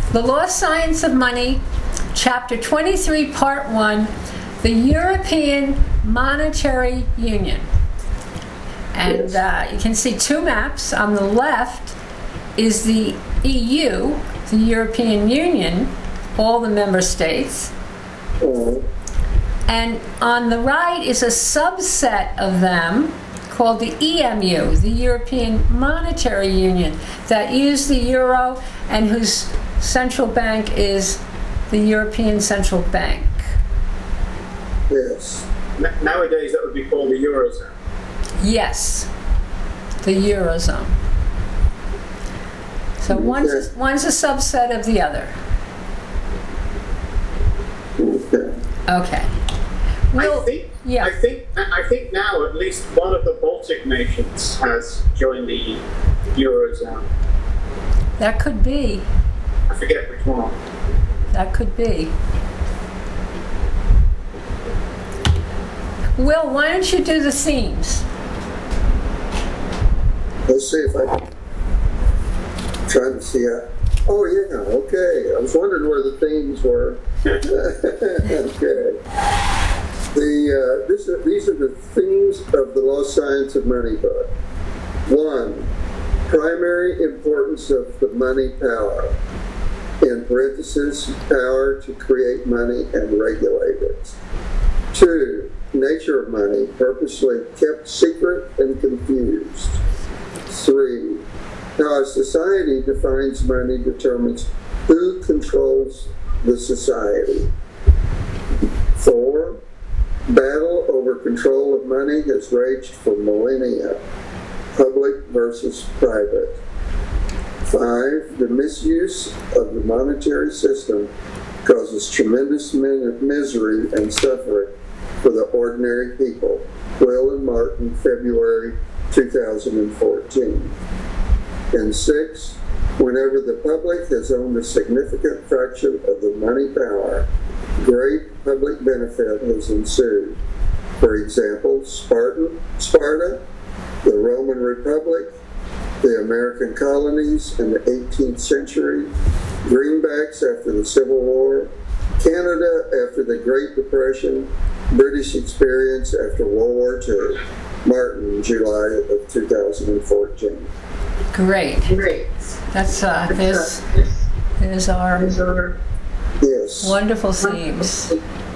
The Lost Science of Money, Chapter 23, Part 1, the European Monetary Union. And you can see two maps. On the left is the EU, the European Union, all the member states. And on the right is a subset of them called the EMU, the European Monetary Union, that use the euro and whose central bank is the European Central Bank. Yes. Nowadays that would be called the Eurozone. Yes, the Eurozone. So one's a subset of the other. Okay. Well, I think now at least one of the Baltic nations has joined the Eurozone. That could be. I forget which one. That could be. Will, why don't you do the themes? Let's see if I can try to see how. Oh yeah, okay. I was wondering where the themes were. Okay. These are the themes of the Lost Science of Money book. 1. Primary importance of the money power. In parentheses, power to create money and regulate it. 2. Nature of money, purposely kept secret and confused. 3. How a society defines money determines who controls the society. 4. Battle over control of money has raged for millennia. Public versus private. 5. The misuse of the monetary system causes tremendous misery and suffering for the ordinary people. Will and Martin, February 2014. And 6. Whenever the public has owned a significant fraction of the money power, great public benefit has ensued. For example, Sparta, the Roman Republic, the American colonies in the 18th century, greenbacks after the Civil War, Canada after the Great Depression, British experience after World War II. Martin, July of 2014. Great. That's there's our wonderful themes.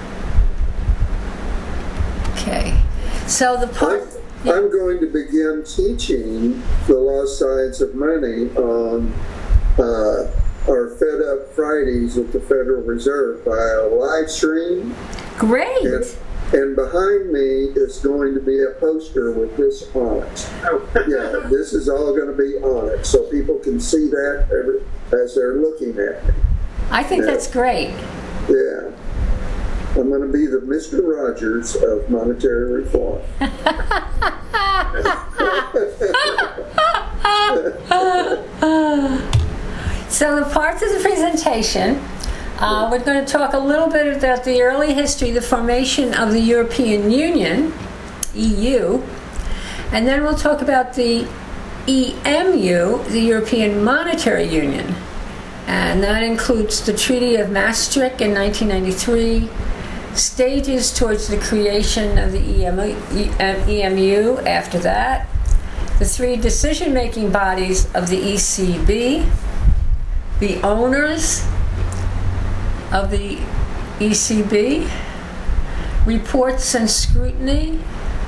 Okay. So the part I'm going to begin teaching the Lost Science of Money on our Fed Up Fridays at the Federal Reserve by a live stream. Great. And behind me is going to be a poster with this on it. Yeah, this is all going to be on it, so people can see that as they're looking at me. I think that's great. Yeah. I'm going to be the Mr. Rogers of monetary reform. So the parts of the presentation, we're going to talk a little bit about the early history, the formation of the European Union, EU, and then we'll talk about the EMU, the European Monetary Union, and that includes the Treaty of Maastricht in 1993, stages towards the creation of the EMU after that, the three decision-making bodies of the ECB, the owners of the ECB, reports and scrutiny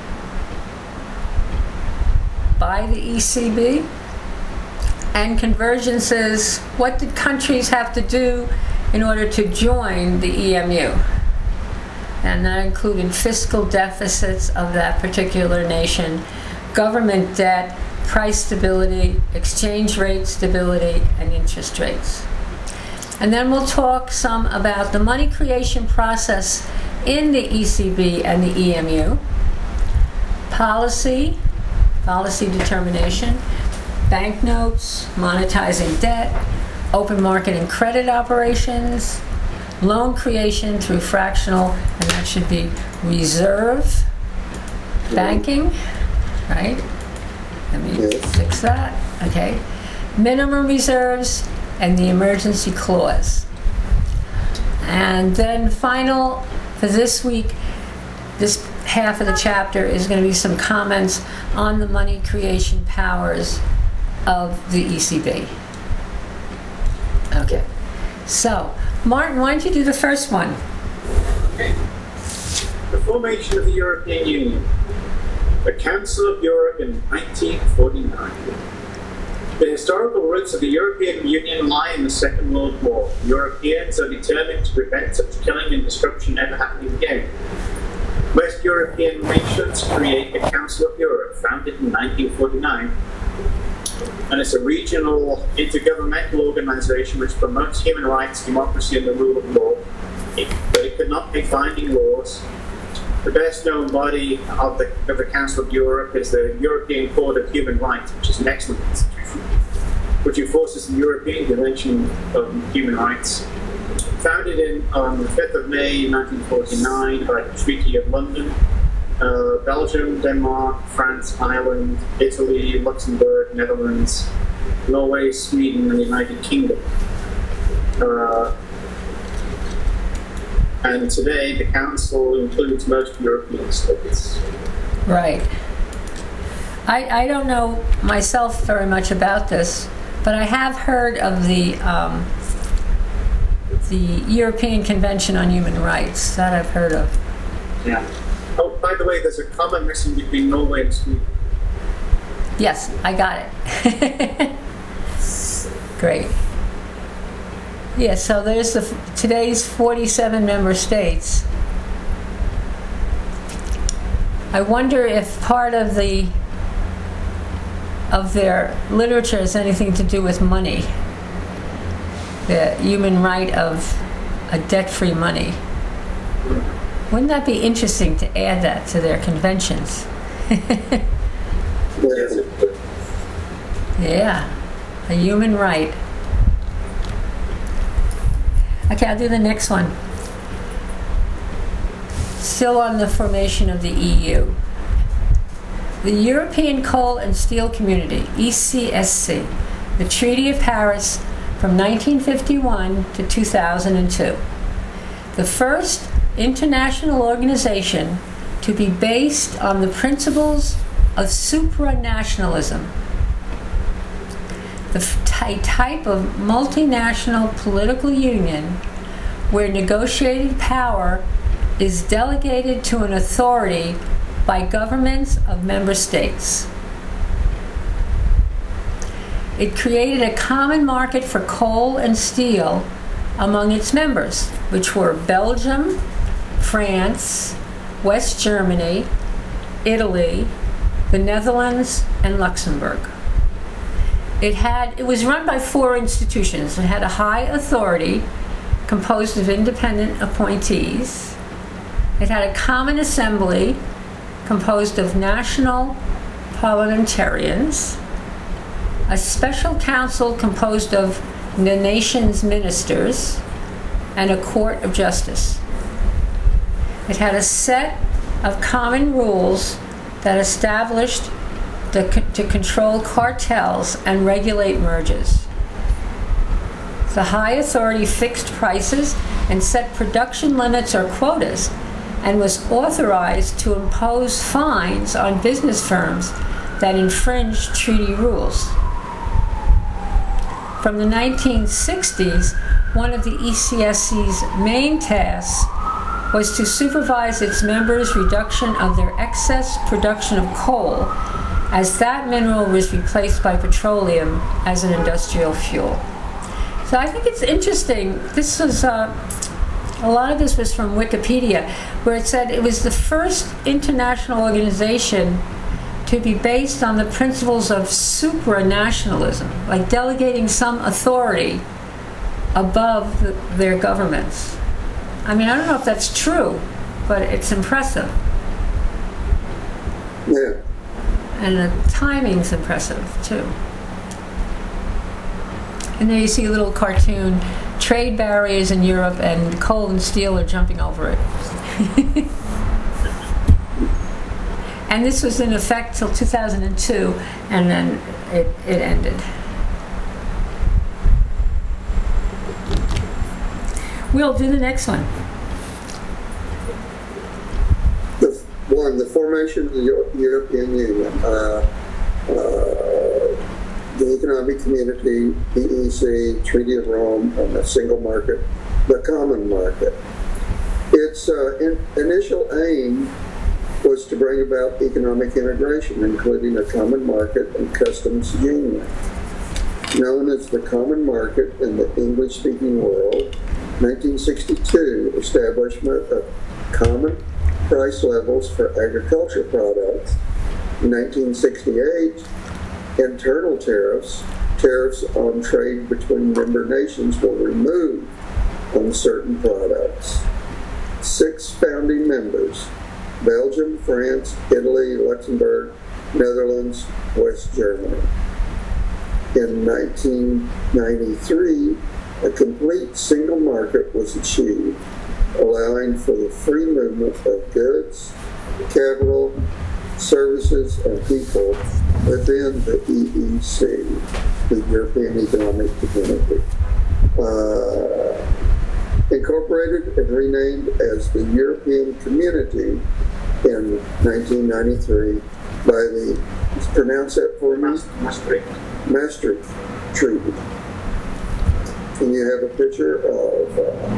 by the ECB, and convergences. What did countries have to do in order to join the EMU? And that included fiscal deficits of that particular nation, government debt, price stability, exchange rate stability, and interest rates. And then we'll talk some about the money creation process in the ECB and the EMU, policy determination, banknotes, monetizing debt, open market and credit operations, loan creation through fractional, and that should be reserve banking, right? Let me fix that. Okay. Minimum reserves, and the emergency clause. And then final for this week, this half of the chapter is going to be some comments on the money creation powers of the ECB. Okay. So, Martin, why don't you do the first one? Okay. The formation of the European Union. The Council of Europe in 1949. The historical roots of the European Union lie in the Second World War. Europeans are determined to prevent such killing and destruction ever happening again. West European nations create the Council of Europe, founded in 1949, and it's a regional intergovernmental organization which promotes human rights, democracy, and the rule of law. But it could not make binding laws. The best known body of the Council of Europe is the European Court of Human Rights, which is an excellent institution, which enforces the European Convention of Human Rights. Founded on the 5th of May 1949 by the Treaty of London, Belgium, Denmark, France, Ireland, Italy, Luxembourg, Netherlands, Norway, Sweden, and the United Kingdom. And today, the Council includes most European states. Right. I don't know myself very much about this, but I have heard of the European Convention on Human Rights. That I've heard of. Yeah. Oh, by the way, there's a comma missing between Norway and Sweden. Yes, I got it. Great. Yeah, so there's today's 47 member states. I wonder if part of their literature has anything to do with money. The human right of a debt-free money. Wouldn't that be interesting to add that to their conventions? Yeah, a human right. Okay, I'll do the next one. Still on the formation of the EU. The European Coal and Steel Community, ECSC, the Treaty of Paris from 1951 to 2002. The first international organization to be based on the principles of supranationalism. A type of multinational political union where negotiated power is delegated to an authority by governments of member states. It created a common market for coal and steel among its members, which were Belgium, France, West Germany, Italy, the Netherlands, and Luxembourg. It was run by 4 institutions. It had a high authority composed of independent appointees. It had a common assembly composed of national parliamentarians, a special council composed of the nation's ministers, and a court of justice. It had a set of common rules that established to control cartels and regulate mergers. The high authority fixed prices and set production limits or quotas, and was authorized to impose fines on business firms that infringed treaty rules. From the 1960s, one of the ECSC's main tasks was to supervise its members' reduction of their excess production of coal, as that mineral was replaced by petroleum as an industrial fuel. So I think it's interesting. This was a lot of this was from Wikipedia, where it said it was the first international organization to be based on the principles of supranationalism, like delegating some authority above their governments. I mean, I don't know if that's true, but it's impressive. Yeah. And the timing's impressive, too. And there you see a little cartoon, trade barriers in Europe, and coal and steel are jumping over it. And this was in effect till 2002, and then it ended. We'll do the next one. The formation of the European Union, the Economic Community, EEC, Treaty of Rome, and the Single Market, the Common Market. Its initial aim was to bring about economic integration, including a common market and customs union. Known as the Common Market in the English-speaking world, 1962, establishment of common price levels for agriculture products. In 1968, internal tariffs on trade between member nations were removed on certain products. 6 founding members: Belgium, France, Italy, Luxembourg, Netherlands, West Germany. In 1993, a complete single market was achieved, allowing for the free movement of goods, capital, services, and people within the EEC, the European Economic Community. Incorporated and renamed as the European Community in 1993 by the, pronounce that for me? Maastricht Treaty. And you have a picture of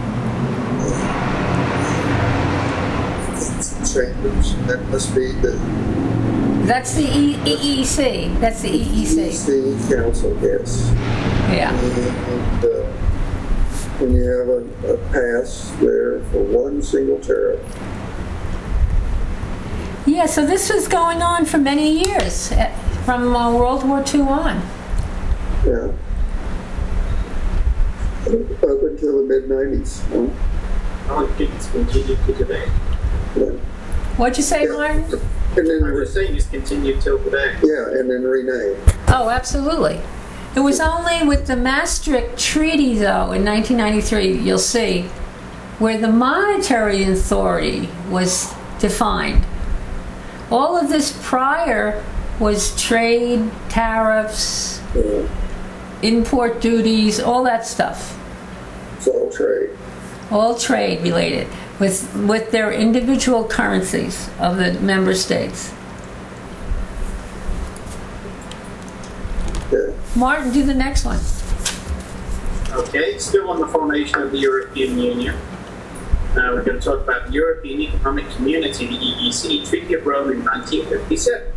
chambers. That must be the... That's the EEC. That's the EEC. EEC Council, yes. Yeah. And you have a pass there for one single tariff. Yeah, so this was going on for many years, from World War II on. Yeah. Up until the mid-90s. Huh? I think it's continued to today. Yeah. What'd you say, Martin? And then I was saying it's continued till today. yeah, and then renamed. Oh, absolutely. It was only with the Maastricht Treaty, though, in 1993, you'll see, where the monetary authority was defined. All of this prior was trade, tariffs, import duties, all that stuff. It's all trade. All trade related with their individual currencies of the member states. Yeah. Martin, do the next one. Okay, still on the formation of the European Union. We're going to talk about the European Economic Community, the EEC, Treaty of Rome in 1957.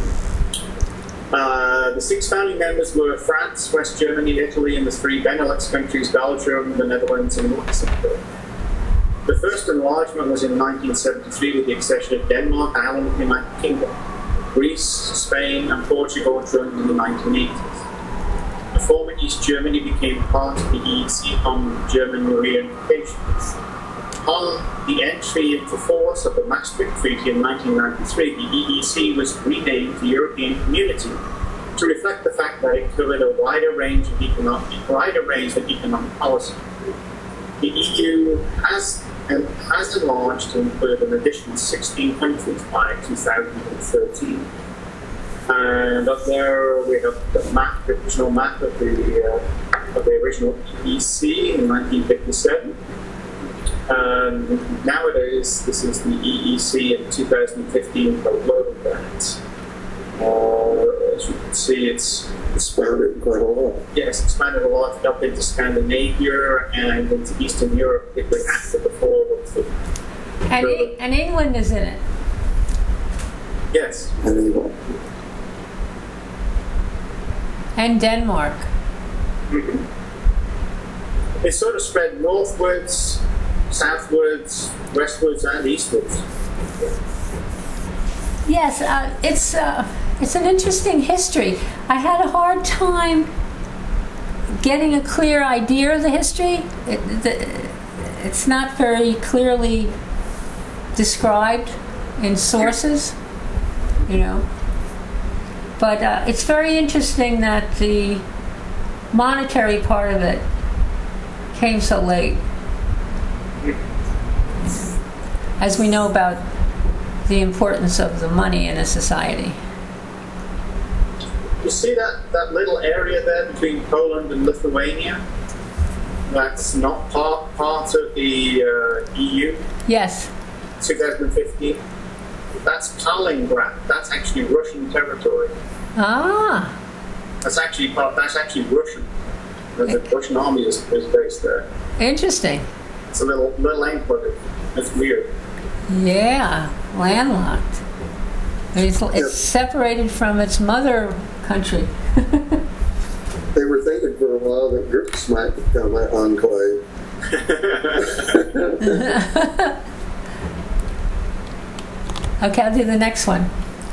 The 6 founding members were France, West Germany, Italy, and the 3 Benelux countries, Belgium, the Netherlands, and Luxembourg. The first enlargement was in 1973 with the accession of Denmark, Ireland, and the United Kingdom. Greece, Spain, and Portugal joined in the 1980s. The former East Germany became part of the EEC on German reunification. On the entry into force of the Maastricht Treaty in 1993, the EEC was renamed the European Community to reflect the fact that it covered a wider range of economic policy. The EU has enlarged to include an additional 16 countries by 2013. And up there we have the original map of the original EEC in 1957. Nowadays, this is the EEC in 2015 below that. As you can see, it's Expanded quite a lot. yes, expanded a lot up into Scandinavia and into Eastern Europe, particularly after the fall of the... And England is in it. Yes. Anyway. And Denmark. Mm-hmm. They sort of spread northwards, southwards, westwards, and eastwards. Yes, it's an interesting history. I had a hard time getting a clear idea of the history. It's not very clearly described in sources, you know. But it's very interesting that the monetary part of it came so late. As we know about the importance of the money in a society. You see that little area there between Poland and Lithuania? That's not part of the EU. Yes. 2015. That's Kaliningrad. That's actually Russian territory. Ah. That's actually Russian. The Russian army is based there. Interesting. It's a little enclave. It's weird. Yeah, landlocked. It's separated from its mother country. They were thinking for a while that Greece might become an enclave. Okay, I'll do the next one.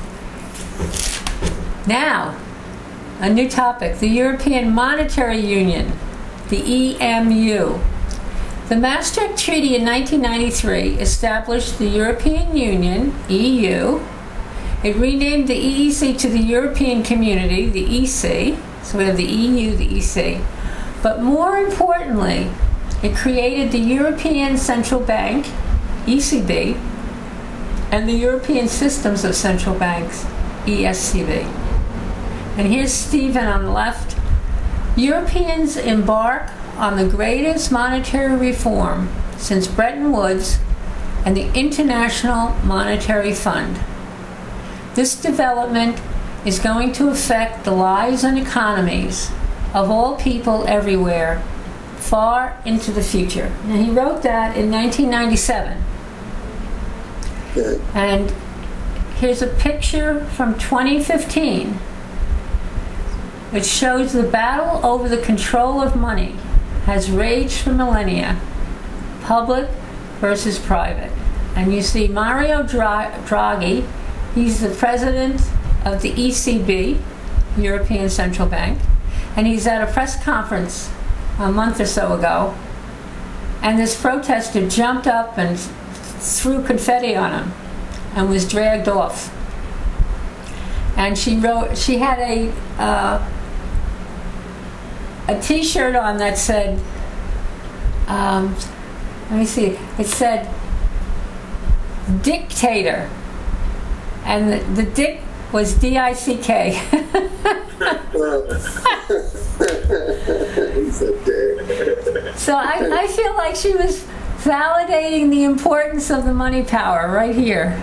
Now, a new topic, the European Monetary Union, the EMU. The Maastricht Treaty in 1993 established the European Union, EU. It renamed the EEC to the European Community, the EC. So we have the EU, the EC. But more importantly, it created the European Central Bank, ECB, and the European Systems of Central Banks, ESCB. And here's Stephen on the left. Europeans embark on the greatest monetary reform since Bretton Woods and the International Monetary Fund. This development is going to affect the lives and economies of all people everywhere, far into the future. And he wrote that in 1997. Okay. And here's a picture from 2015 which shows the battle over the control of money has raged for millennia, public versus private. And you see Mario Draghi, he's the president of the ECB, European Central Bank, and he's at a press conference a month or so ago, and this protester jumped up and threw confetti on him and was dragged off. And she had a t-shirt on that said, let me see, it said dictator, and the dick was D-I-C-K. He's a dick. So I feel like she was validating the importance of the money power right here.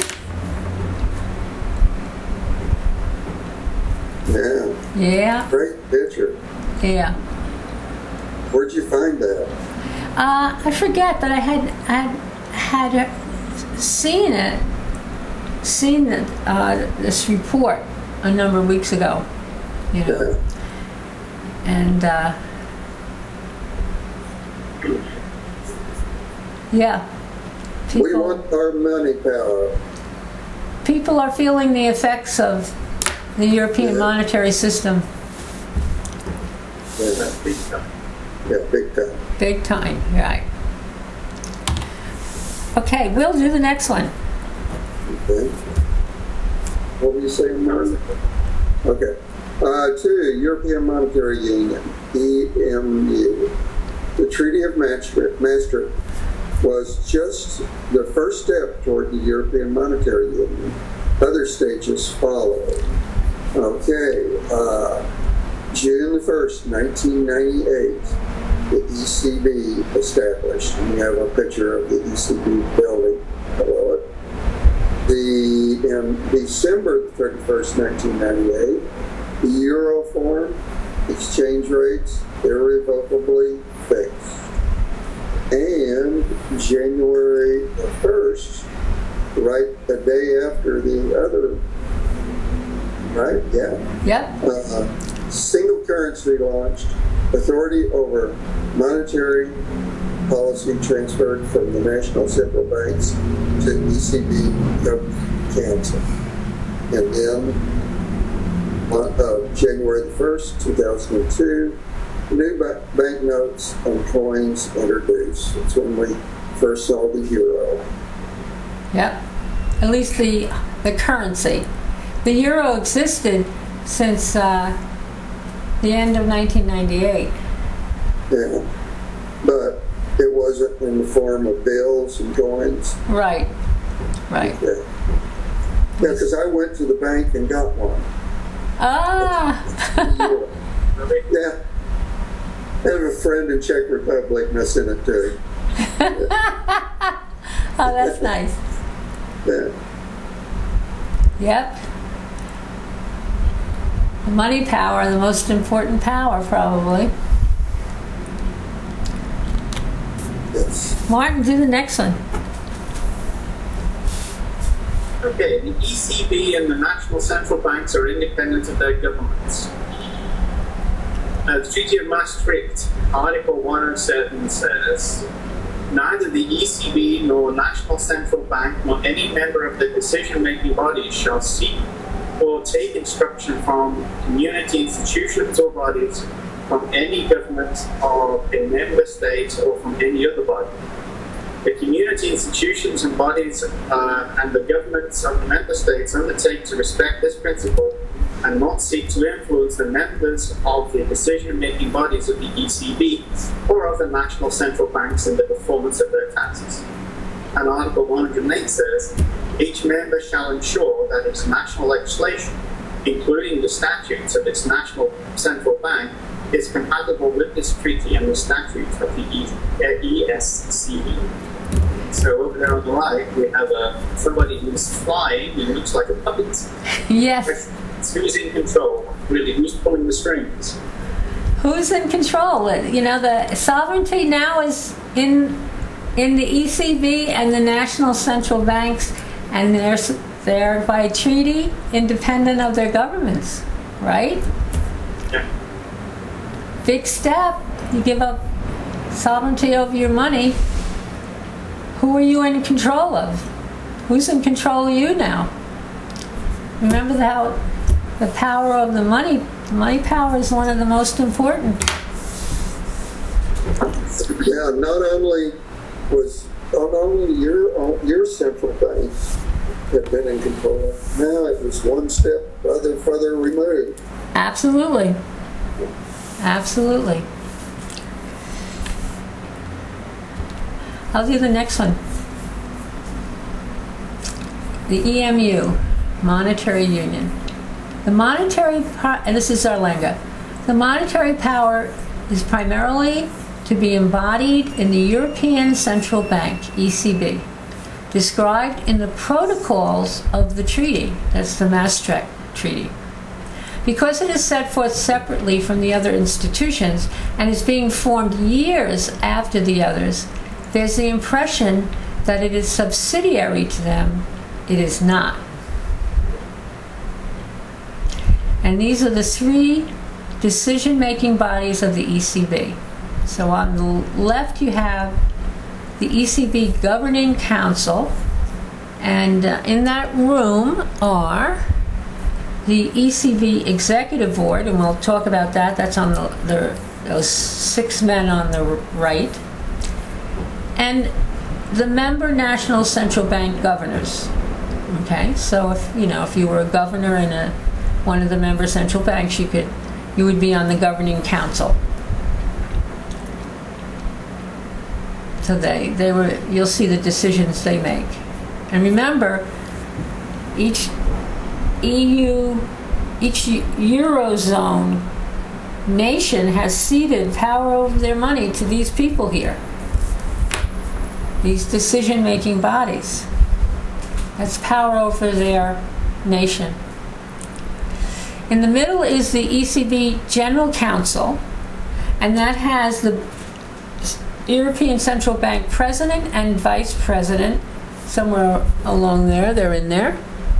Yeah. Yeah. Great picture. Yeah. Where'd you find that? I forget, but I had seen this report a number of weeks ago, you know, and yeah, We want our money power. people are feeling the effects of the European monetary system. Yeah, Big time. yeah, big time. Big time, right. Okay, we'll do the next one. Okay. What were you saying, Martha? Okay. 2, European Monetary Union, EMU. The Treaty of Maastricht was just the first step toward the European Monetary Union. Other stages followed. Okay. June the 1st, 1998, the ECB established. And we have a picture of the ECB building below it. In December 31st, 1998, the euro formed, exchange rates irrevocably fixed. And January the 1st, right the day after the other, right? Yeah. Yep. Single currency launched, authority over monetary policy transferred from the national central banks to ECB Council. And then January the 1st, 2002, new banknotes and coins introduced. It's when we first saw the euro. Yep. At least the currency. The euro existed since the end of 1998. Yeah. But it wasn't in the form of bills and coins. Right. Right. Yeah. Yeah, because I went to the bank and got one. Ah. Yeah. I have a friend in Czech Republic, and I sent it to him. Oh, that's nice. Yeah. Yep. Money power, the most important power, probably. Yes. Martin, do the next one. Okay, the ECB and the national central banks are independent of their governments. The Treaty of Maastricht, Article 107 says, neither the ECB nor National Central Bank nor any member of the decision-making bodies shall seek or take instruction from community institutions or bodies, from any government of a member state or from any other body. The community institutions and bodies and the governments of the member states undertake to respect this principle and not seek to influence the members of the decision-making bodies of the ECB or of the national central banks in the performance of their tasks. And Article 108 says, each member shall ensure that its national legislation, including the statutes of its national central bank, is compatible with this treaty and the statutes of the ESCB. So over there on the right, we have somebody who's flying and looks like a puppet. Yes. Who's in control? Really, who's pulling the strings? Who's in control? You know, the sovereignty now is in the ECB and the national central banks, and they're by treaty independent of their governments, right? Yeah. Big step. You give up sovereignty over your money. Who are you in control of? Who's in control of you now? Remember how the power of the money power is one of the most important. Yeah, not only your central banks have been in control, now it was one step further removed. Absolutely. Absolutely. I'll do the next one. The EMU, Monetary Union. The monetary and this is Arlenga. The monetary power is primarily to be embodied in the European Central Bank, ECB, described in the protocols of the treaty. That's the Maastricht Treaty. Because it is set forth separately from the other institutions and is being formed years after the others, there's the impression that it is subsidiary to them. It is not. And these are the three decision-making bodies of the ECB. So on the left you have the ECB Governing Council, and in that room are the ECB Executive Board, and we'll talk about that. That's on those six men on the right. And the member national central bank governors. Okay, so if you were a governor in one of the member central banks, you would be on the governing council. So you'll see the decisions they make. And remember, each Eurozone nation has ceded power over their money to these people here. These decision-making bodies. That's power over their nation. In the middle is the ECB General Council, and that has the European Central Bank President and Vice President. Somewhere along there, they're in there.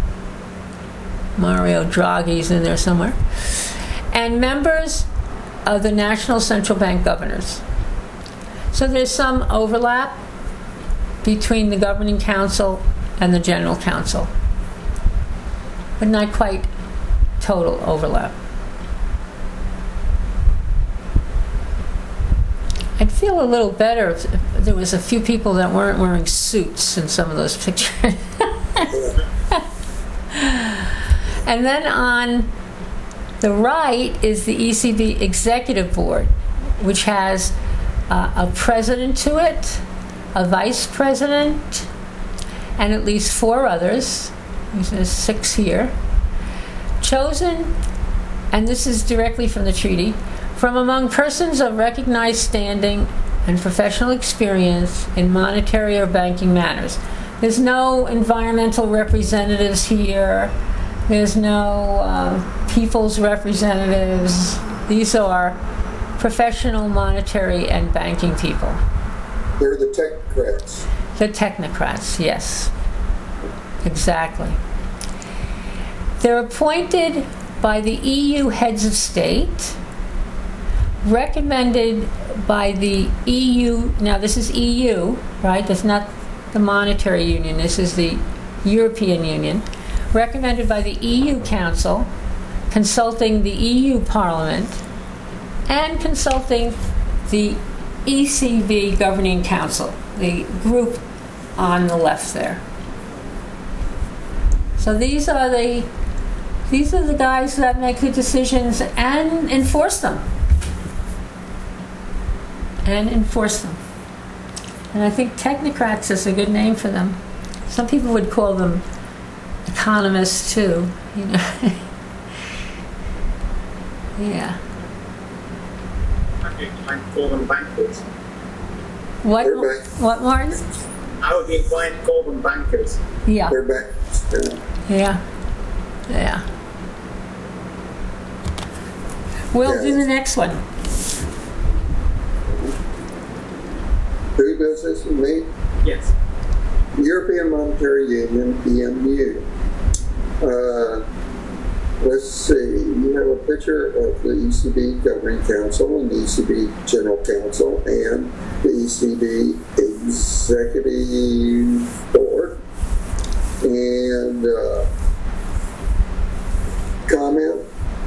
Mario Draghi's in there somewhere. And members of the National Central Bank Governors. So there's some overlap between the Governing Council and the General Council, but not quite total overlap. I'd feel a little better if there was a few people that weren't wearing suits in some of those pictures. And then on the right is the ECB Executive Board, which has a president to it, a vice president, and at least 4 others. There's 6 here. Chosen, and this is directly from the treaty, From among persons of recognized standing and professional experience in monetary or banking matters. There's no environmental representatives here. There's no people's representatives. These are professional monetary and banking people. They're the technocrats. The technocrats, yes. Exactly. They're appointed by the EU heads of state, recommended by the EU. Now, this is EU, right? That's not the monetary union. This is the European Union. Recommended by the EU Council, consulting the EU Parliament, and consulting the ECB Governing Council, the group on the left there. So these are the guys that make the decisions and enforce them. And I think technocrats is a good name for them. Some people would call them economists too, you know. Yeah. I call them bankers. What, Martin? I would be inclined to call them bankers. Yeah. They're bankers. Yeah. We'll do the next one. Who does this with me? Yes. European Monetary Union, EMU. Let's see, you have a picture of the ECB Governing Council and the ECB General Council and the ECB Executive Board. And comment,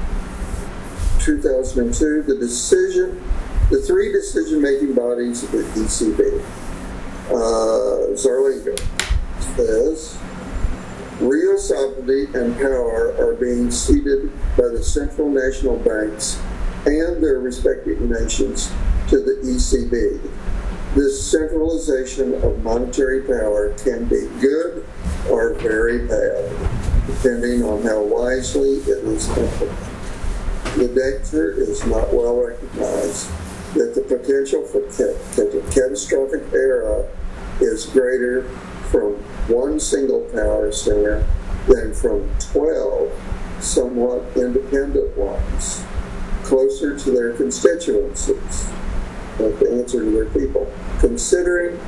2002, the three decision-making bodies of the ECB. Zarlinga says, real sovereignty and power are being ceded by the central national banks and their respective nations to the ECB. This centralization of monetary power can be good or very bad, depending on how wisely it is implemented. The danger is not well recognized that the potential for catastrophic error is greater from one single power center than from 12 somewhat independent ones, closer to their constituencies, like the answer to their people. Considering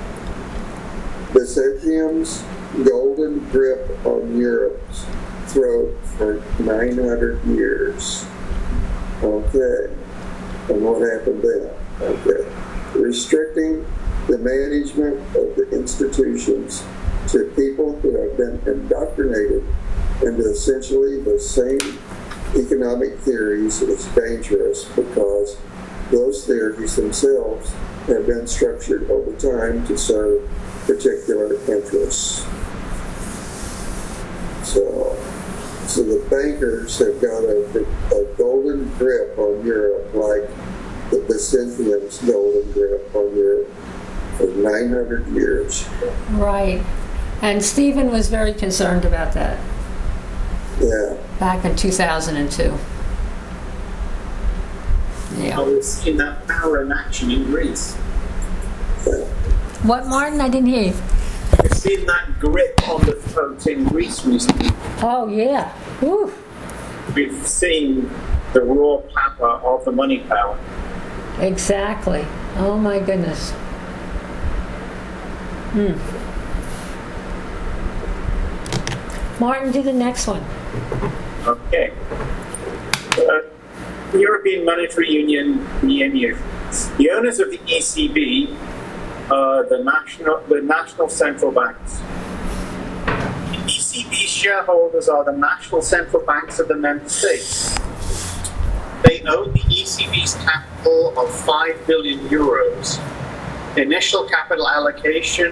Byzantium's golden grip on Europe's throat for 900 years. Okay. And what happened then? Okay. Restricting the management of the institutions to people who have been indoctrinated into essentially the same economic theories is dangerous because those theories themselves have been structured over time to serve particular interests. So the bankers have got a golden grip on Europe, like the Byzantians' golden grip on Europe for 900 years. Right. And Stephen was very concerned about that. Yeah. Back in 2002. Yeah. I was in that power in action in Greece. Yeah. What, Martin? I didn't hear you. I've seen that grip on the throat in Greece recently. Oh, yeah. Whew. We've seen the raw power of the money power. Exactly. Oh, my goodness. Martin, do the next one. Okay. European Monetary Union, EMU. The owners of the ECB are the national central banks. The ECB shareholders are the national central banks of the member states. They own the ECB's capital of 5 billion euros. The initial capital allocation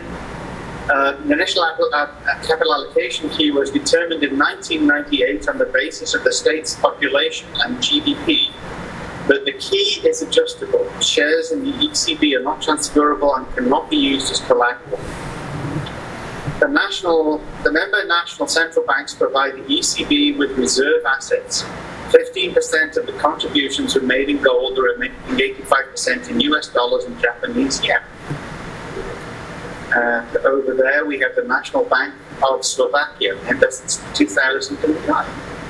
key was determined in 1998 on the basis of the state's population and GDP. But the key is adjustable. Shares in the ECB are not transferable and cannot be used as collateral. The member national central banks provide the ECB with reserve assets 15% of the contributions were made in gold, the remaining 85% in US dollars and Japanese yen. Over there, we have the National Bank of Slovakia, and that's 2009.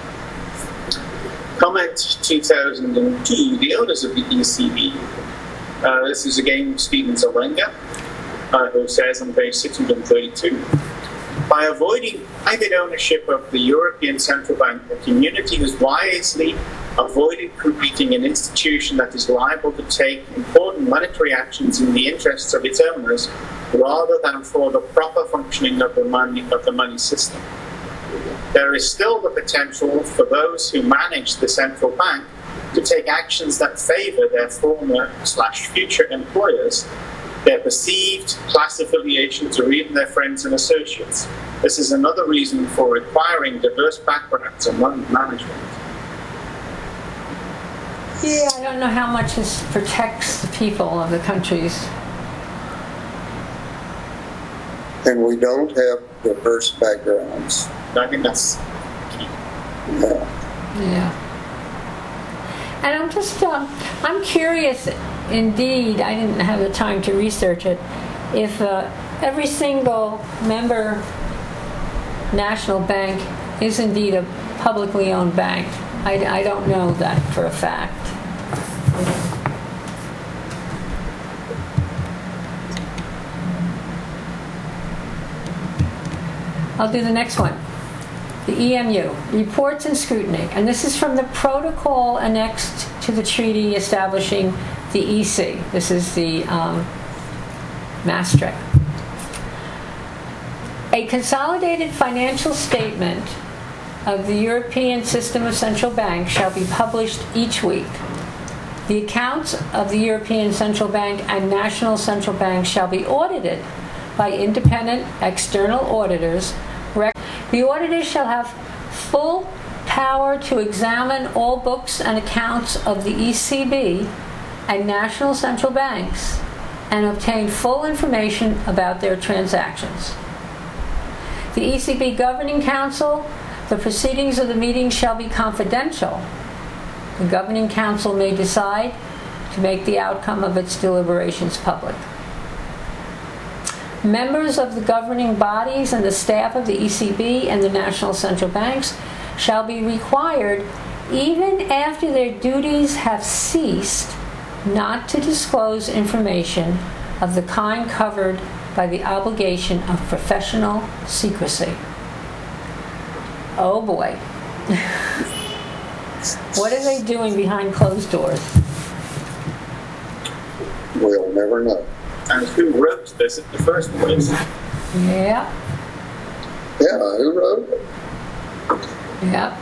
Comment 2002, the owners of the ECB. This is again Stephen Zelenga, who says on page 632, by avoiding private ownership of the European Central Bank, the community has wisely avoided creating an institution that is liable to take important monetary actions in the interests of its owners rather than for the proper functioning of the money system. There is still the potential for those who manage the central bank to take actions that favor their former/future employers, their perceived class affiliations, or even their friends and associates. This is another reason for requiring diverse backgrounds among management. Yeah, I don't know how much this protects the people of the countries. And we don't have diverse backgrounds. I think that's key. Yeah. And I'm just, I'm curious, indeed, I didn't have the time to research it, if every single member national bank is indeed a publicly owned bank. I don't know that for a fact. I'll do the next one. The EMU, Reports and Scrutiny. And this is from the protocol annexed to the treaty establishing the EC. This is the Maastricht. A consolidated financial statement of the European System of Central Banks shall be published each week. The accounts of the European Central Bank and national central banks shall be audited by independent external auditors. The auditors shall have full power to examine all books and accounts of the ECB and national central banks and obtain full information about their transactions. The ECB Governing Council, the proceedings of the meeting shall be confidential. The Governing Council may decide to make the outcome of its deliberations public. Members of the governing bodies and the staff of the ECB and the national central banks shall be required, even after their duties have ceased, not to disclose information of the kind covered by the obligation of professional secrecy. Oh boy. What are they doing behind closed doors? We'll never know. And who wrote this in the first place? Yeah. Yeah, who wrote it? Yeah.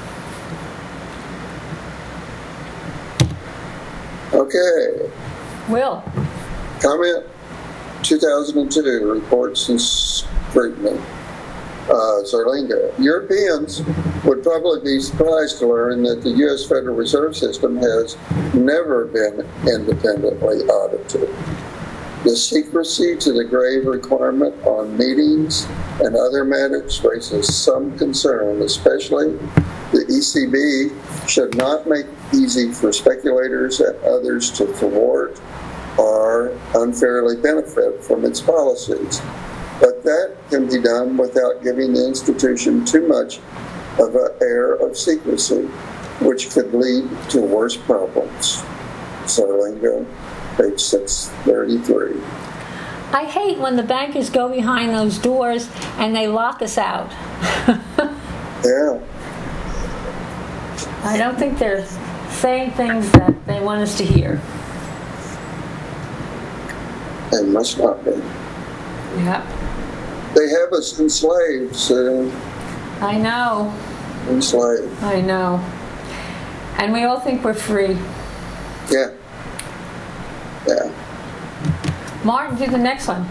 Okay. Will. Comment 2002, Reports and Scrutiny. Zerlinga. Europeans would probably be surprised to learn that the U.S. Federal Reserve System has never been independently audited. The secrecy to the grave requirement on meetings and other matters raises some concern, especially the ECB should not make it easy for speculators and others to thwart or unfairly benefit from its policies. But that can be done without giving the institution too much of an air of secrecy, which could lead to worse problems. Zerlinga, page 633. I hate when the bankers go behind those doors and they lock us out. Yeah. I don't think they're saying things that they want us to hear. And must not be. Yep. They have us enslaved, I know. enslaved. I know. And we all think we're free. Yeah. Yeah. Martin, do the next one.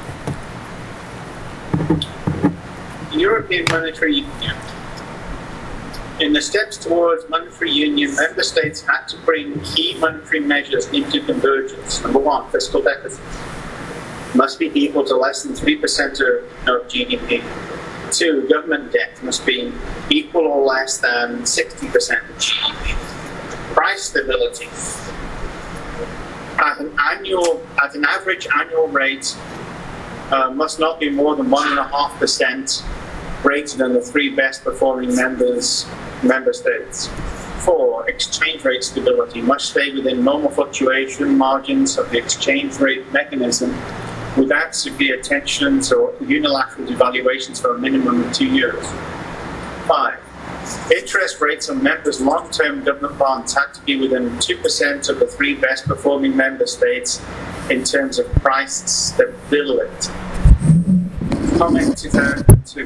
The European Monetary Union. In the steps towards monetary union, member states had to bring key monetary measures into convergence. Number one, fiscal deficit must be equal to less than 3% of GDP. 2, government debt must be equal or less than 60% of GDP. Price stability. At an average annual rate, must not be more than 1.5% greater than the 3 best performing member states. 4, exchange rate stability must stay within normal fluctuation margins of the exchange rate mechanism without severe tensions or unilateral devaluations for a minimum of 2 years. 5, interest rates on members' long-term government bonds had to be within 2% of the 3 best performing member states in terms of price stability. Comment 2002.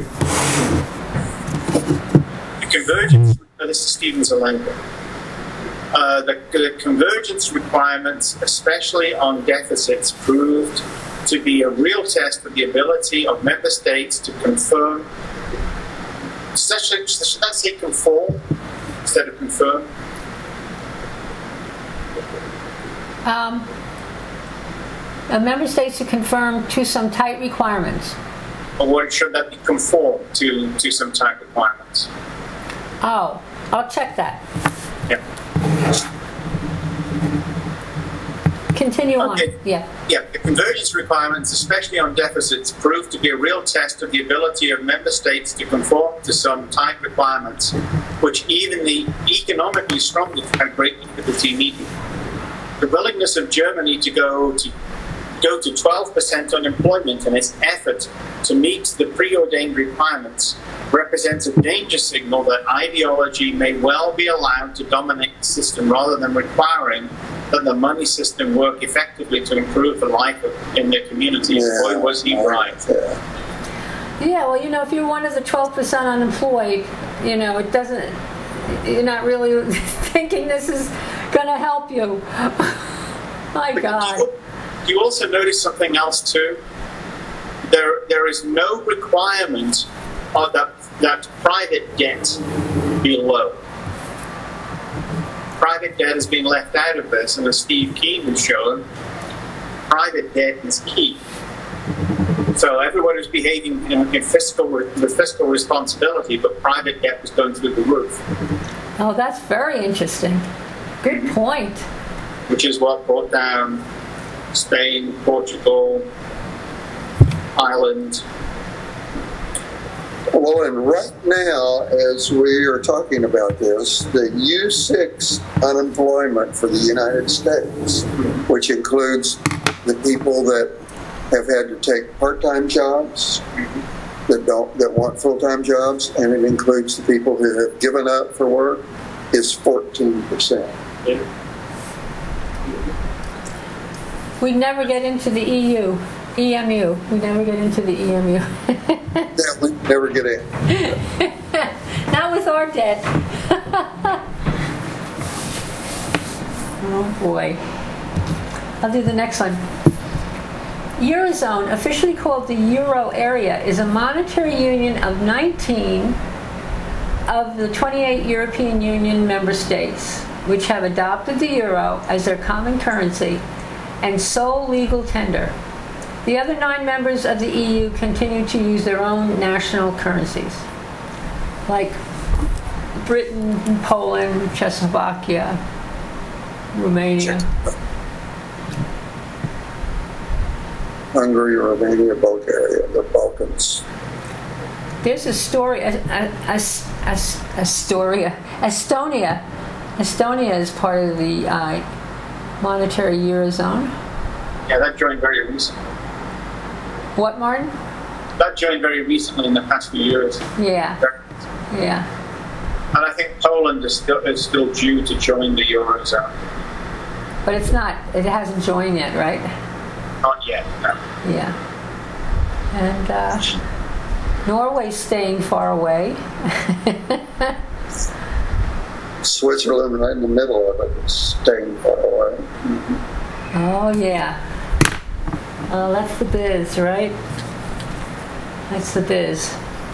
The convergence, this is Stephen Zelenko. The convergence requirements, especially on deficits, proved to be a real test of the ability of member states to confirm. Should I say conform instead of confirm? Member states to confirm to some tight requirements. Or should that be conform to some tight requirements? Oh, I'll check that. Yeah. Continue Okay. on. Yeah. Yeah, the convergence requirements, especially on deficits, proved to be a real test of the ability of member states to conform to some tight requirements, which even the economically strongest had great difficulty meeting. The willingness of Germany to go to 12% unemployment in its effort to meet the preordained requirements represents a danger signal that ideology may well be allowed to dominate the system rather than requiring that the money system work effectively to improve the life in their communities. Yeah. Boy, was he right. Yeah, well, if you're one of the 12% unemployed, it doesn't, you're not really thinking this is going to help you. My God. You also notice something else too. There is no requirement of that private debt be low. Private debt has been left out of this, and as Steve Keen has shown, private debt is key. So everyone was behaving with fiscal responsibility, but private debt was going through the roof. Oh, that's very interesting. Good point. Which is what brought down Spain, Portugal, Ireland. Well, and right now, as we are talking about this, the U6 unemployment for the United States, which includes the people that have had to take part-time jobs, that want full-time jobs, and it includes the people who have given up for work, is 14%. Yeah. We never get into the EMU. We never get into the EMU. Yeah, we never get in. Not with our debt. Oh boy. I'll do the next one. Eurozone, officially called the Euro area, is a monetary union of 19 of the 28 European Union member states, which have adopted the euro as their common currency and sole legal tender. The other 9 members of the EU continue to use their own national currencies, like Britain, Poland, Czechoslovakia, Romania. Hungary, Romania, Bulgaria, the Balkans. There's a story, Estonia. Estonia is part of the monetary Eurozone. Yeah, that joined very recently. What, Martin? That joined very recently in the past few years. Yeah. Yeah. And I think Poland is still due to join the Eurozone. But it hasn't joined yet, right? Not yet, no. Yeah. And Norway's staying far away. Switzerland right in the middle of it is staying far away. Mm-hmm. Oh, yeah. That's the biz, right? That's the biz.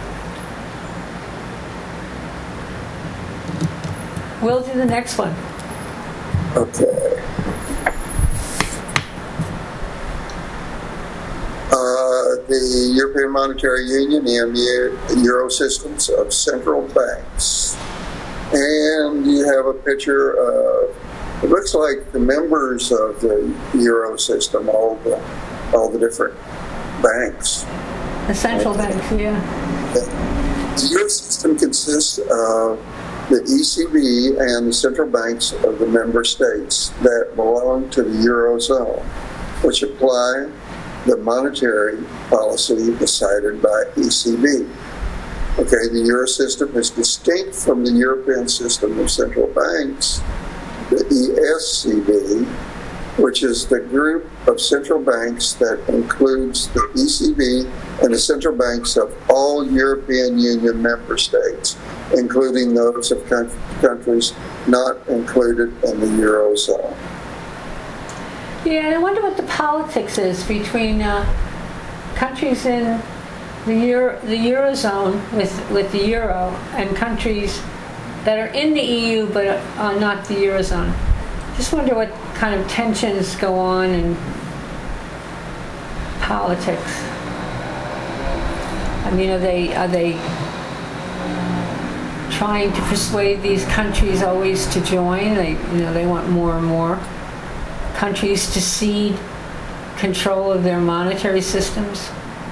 We'll do the next one. Okay. the European Monetary Union, EMU, Euro systems of central banks. And you have a picture of, it looks like the members of the Euro system, all the different banks. The central banks, yeah. The Euro system consists of the ECB and the central banks of the member states that belong to the Eurozone, which apply the monetary policy decided by ECB. Okay, the Euro system is distinct from the European system of central banks, the ESCB, which is the group of central banks that includes the ECB and the central banks of all European Union member states, including those of countries not included in the Eurozone. Yeah, and I wonder what the politics is between countries in the Eurozone with the Euro and countries that are in the EU but are not the Eurozone. Just wonder what kind of tensions go on in politics. I mean, are they trying to persuade these countries always to join? They want more and more countries to cede control of their monetary systems.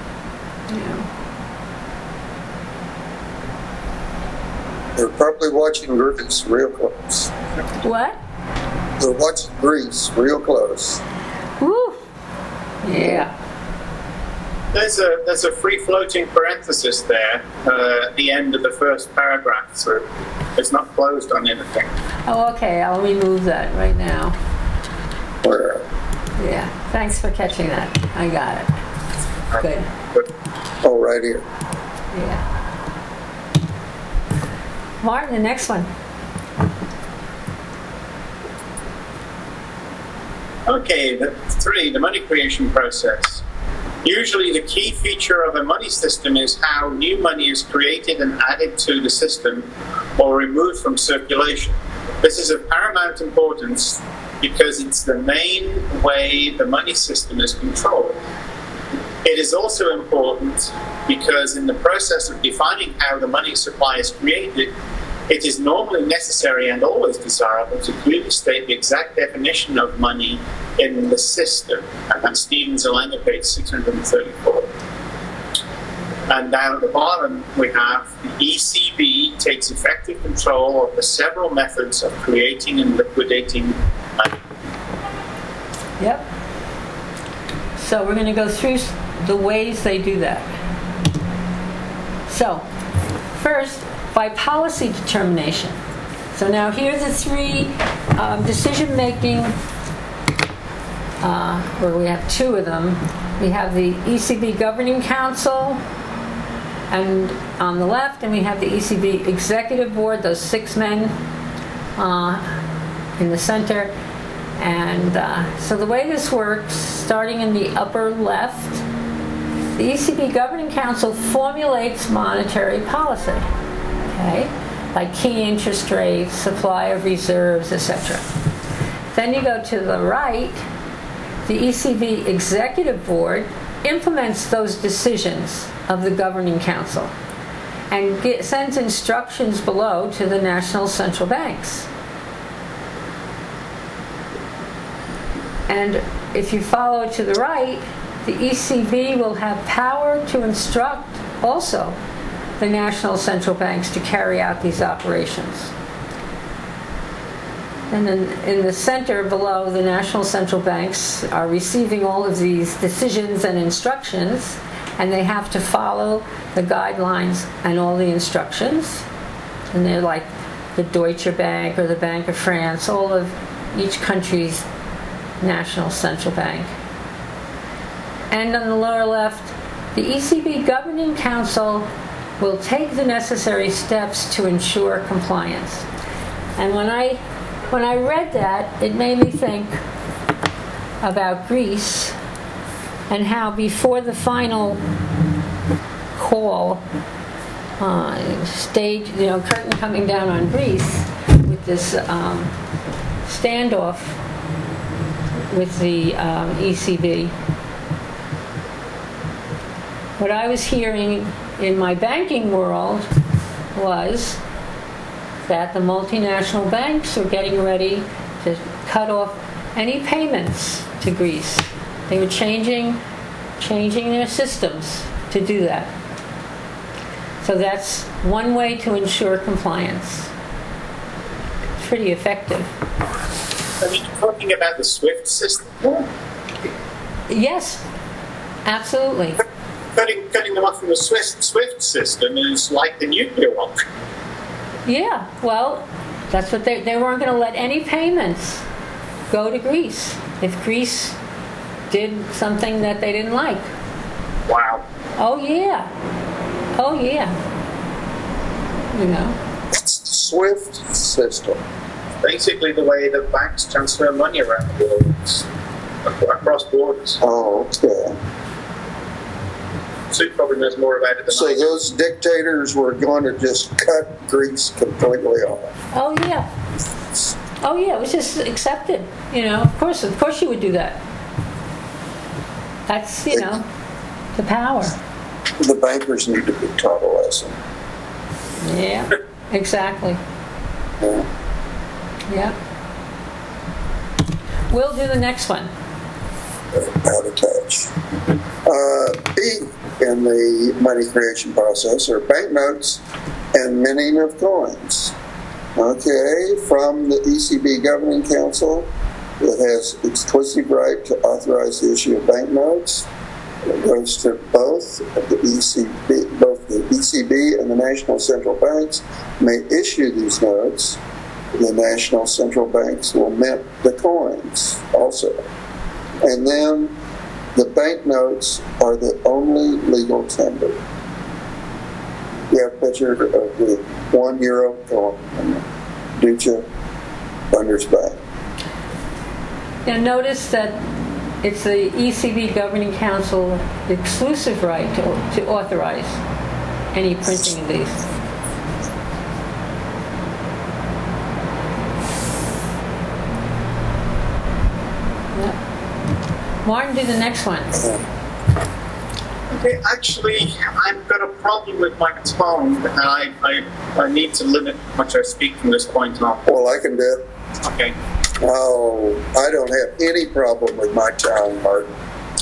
They're probably watching Greece real close. What? They're watching Greece real close. Woo! Yeah. There's a free-floating parenthesis there at the end of the first paragraph, so it's not closed on anything. Oh, okay. I'll remove that right now. Where? Yeah. Thanks for catching that. I got it. Good. Oh, right here. Yeah. Martin, the next one. Okay, the money creation process. Usually the key feature of a money system is how new money is created and added to the system or removed from circulation. This is of paramount importance because it's the main way the money system is controlled. It is also important because in the process of defining how the money supply is created, it is normally necessary and always desirable to clearly state the exact definition of money in the system. And that's Stevens-Zelenga, page 634. And down at the bottom, we have the ECB takes effective control of the several methods of creating and liquidating money. Yep. So we're going to go through the ways they do that. So, first, by policy determination. So now here are the three decision-making, where we have two of them. We have the ECB Governing Council, and on the left, and we have the ECB Executive Board, those 6 men in the center. And so the way this works, starting in the upper left, the ECB Governing Council formulates monetary policy, okay, like key interest rates, supply of reserves, etc. Then you go to the right, the ECB Executive Board implements those decisions of the Governing Council and sends instructions below to the national central banks. And if you follow to the right, the ECB will have power to instruct also the national central banks to carry out these operations. And then in the center below, the national central banks are receiving all of these decisions and instructions, and they have to follow the guidelines and all the instructions. And they're like the Deutsche Bank or the Bank of France, all of each country's national central bank. And on the lower left, the ECB Governing Council will take the necessary steps to ensure compliance. And when I read that, it made me think about Greece and how before the final call, curtain coming down on Greece with this standoff with the ECB. what I was hearing in my banking world was that the multinational banks were getting ready to cut off any payments to Greece. They were changing their systems to do that. So that's one way to ensure compliance. It's pretty effective. Are you talking about the SWIFT system? Yes, absolutely. Cutting them off from the SWIFT system is like the nuclear one. Yeah, well, that's what they weren't going to let any payments go to Greece if Greece did something that they didn't like. Wow. Oh yeah. You know. It's the SWIFT system. Basically the way that banks transfer money around the world, across borders. Oh, okay. Sue probably knows more about it than So I do. those dictators were going to just cut Greece completely off. Oh yeah. It was just accepted. You know, of course you would do that. That's, you know, the power. The bankers need to be taught a lesson. Yeah, exactly. Yeah. Yeah. We'll do the next one. Out of touch. B in the money creation process are banknotes and minting of coins. Okay, from the ECB Governing Council, it has exclusive right to authorize the issue of banknotes. It goes to both the ECB and the national central banks may issue these notes. The national central banks will mint the coins also. And then the banknotes are the only legal tender. You have a picture of the €1 coin in the Deutsche Bundesbank. Now notice that it's the ECB Governing Council exclusive right to authorize any printing of these. Yep. Martin, do the next one. Okay, actually, I've got a problem with my tongue, and I need to limit how much I speak from this point on. Well, I can do it. Okay. Oh, I don't have any problem with my tongue, Martin.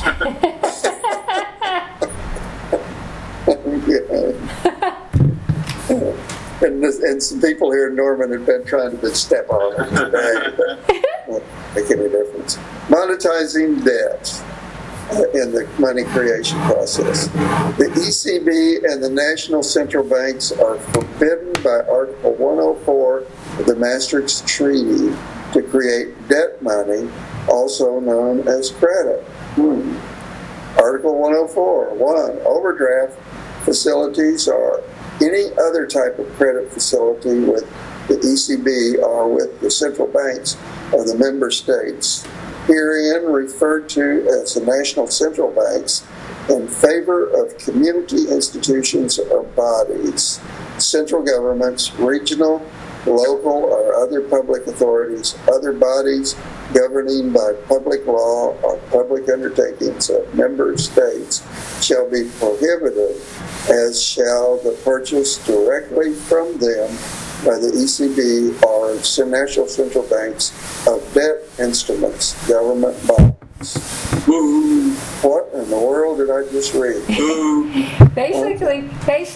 And some people here in Norman have been trying to step on it today, but won't make any difference. Monetizing debt in the money creation process. The ECB and the national central banks are forbidden by Article 104 of the Maastricht Treaty to create debt money, also known as credit. Article 104, 1. Overdraft facilities are any other type of credit facility with the ECB or with the central banks of the member states, herein referred to as the national central banks, in favor of community institutions or bodies, central governments, regional, local, or other public authorities, other bodies governing by public law or public undertakings of member states shall be prohibited, as shall the purchase directly from them by the ECB or national central banks of debt instruments, government bonds. Ooh. What in the world did I just read? Basically,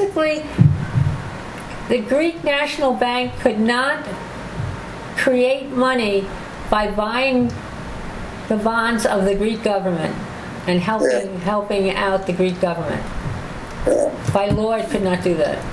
the Greek National Bank could not create money by buying the bonds of the Greek government and helping out the Greek government. By law, it could not do that.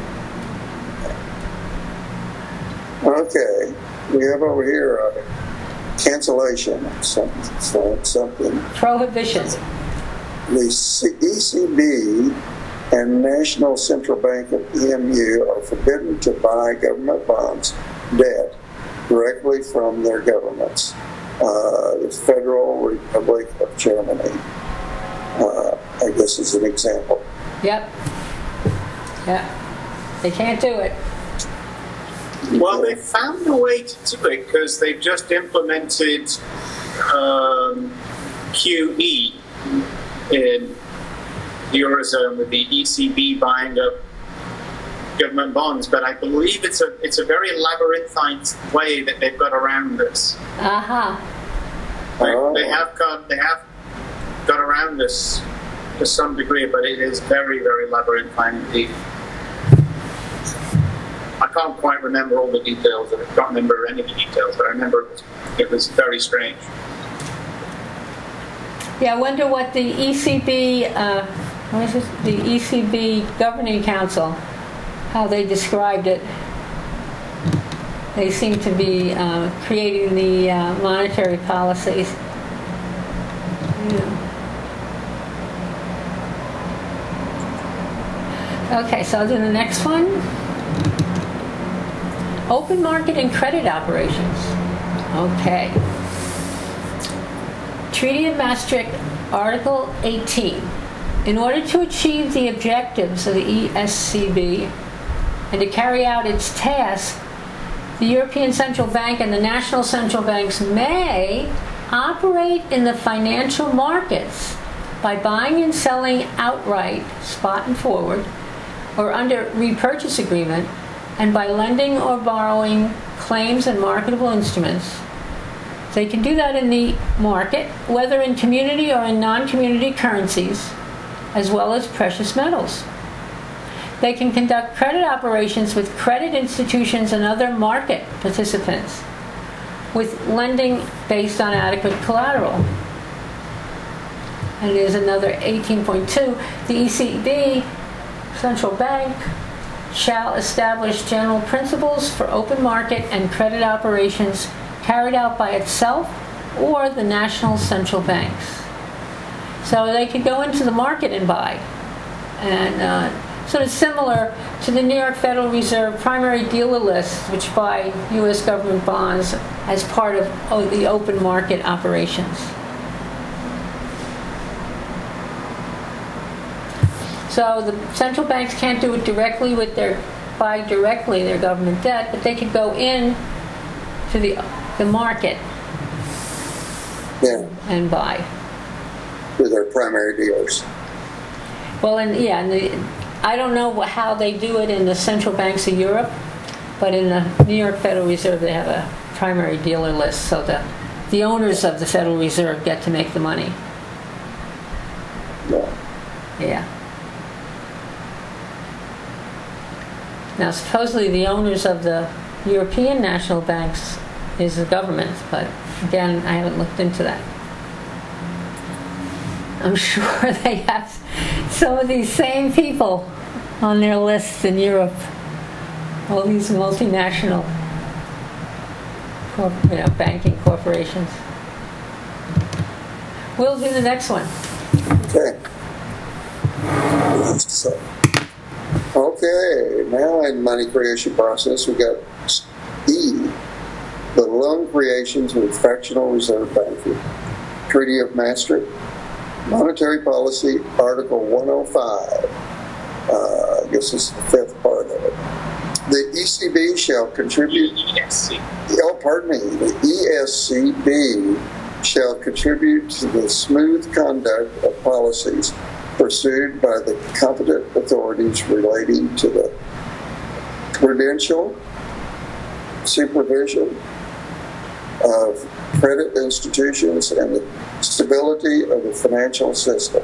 Okay, we have over here cancellation of something. Prohibition. The ECB and National Central Bank of EMU are forbidden to buy government bonds, debt, directly from their governments. The Federal Republic of Germany, I guess, is an example. Yep. They can't do it. Well, they found a way to do it because they've just implemented QE in the Eurozone with the ECB buying up government bonds, but I believe it's a very labyrinthine way that they've got around this. They have got around this to some degree, but it is very, very labyrinthine indeed. I can't quite remember all the details, and I can't remember any of the details, but I remember it was very strange. Yeah, I wonder what the ECB, the ECB Governing Council, how they described it. They seem to be creating the monetary policies. Yeah. Okay, so I'll do the next one. Open market and credit operations. Okay. Treaty of Maastricht, Article 18. In order to achieve the objectives of the ESCB and to carry out its tasks, the European Central Bank and the national central banks may operate in the financial markets by buying and selling outright, spot and forward, or under repurchase agreement, and by lending or borrowing claims and marketable instruments. They can do that in the market, whether in community or in non-community currencies, as well as precious metals. They can conduct credit operations with credit institutions and other market participants, with lending based on adequate collateral. And there's another 18.2. The ECB, Central Bank, shall establish general principles for open market and credit operations carried out by itself or the national central banks. So they could go into the market and buy. And sort of similar to the New York Federal Reserve primary dealer list, which buy U.S. government bonds as part of the open market operations. So the central banks can't do it directly buy directly their government debt, but they could go in to the market and buy. With their primary dealers. Well, I don't know how they do it in the central banks of Europe, but in the New York Federal Reserve they have a primary dealer list, so the owners of the Federal Reserve get to make the money. Yeah. Now, supposedly the owners of the European national banks is the government, but again, I haven't looked into that. I'm sure they have some of these same people on their lists in Europe. All these multinational banking corporations. We'll do the next one. Okay, now in money creation process, we got E, the loan creations with fractional reserve banking. Treaty of Maastricht, monetary policy, Article 105. I guess this is the fifth part of it. The ECB shall contribute. The ESCB shall contribute to the smooth conduct of policies pursued by the competent authorities relating to the prudential supervision of credit institutions and the stability of the financial system.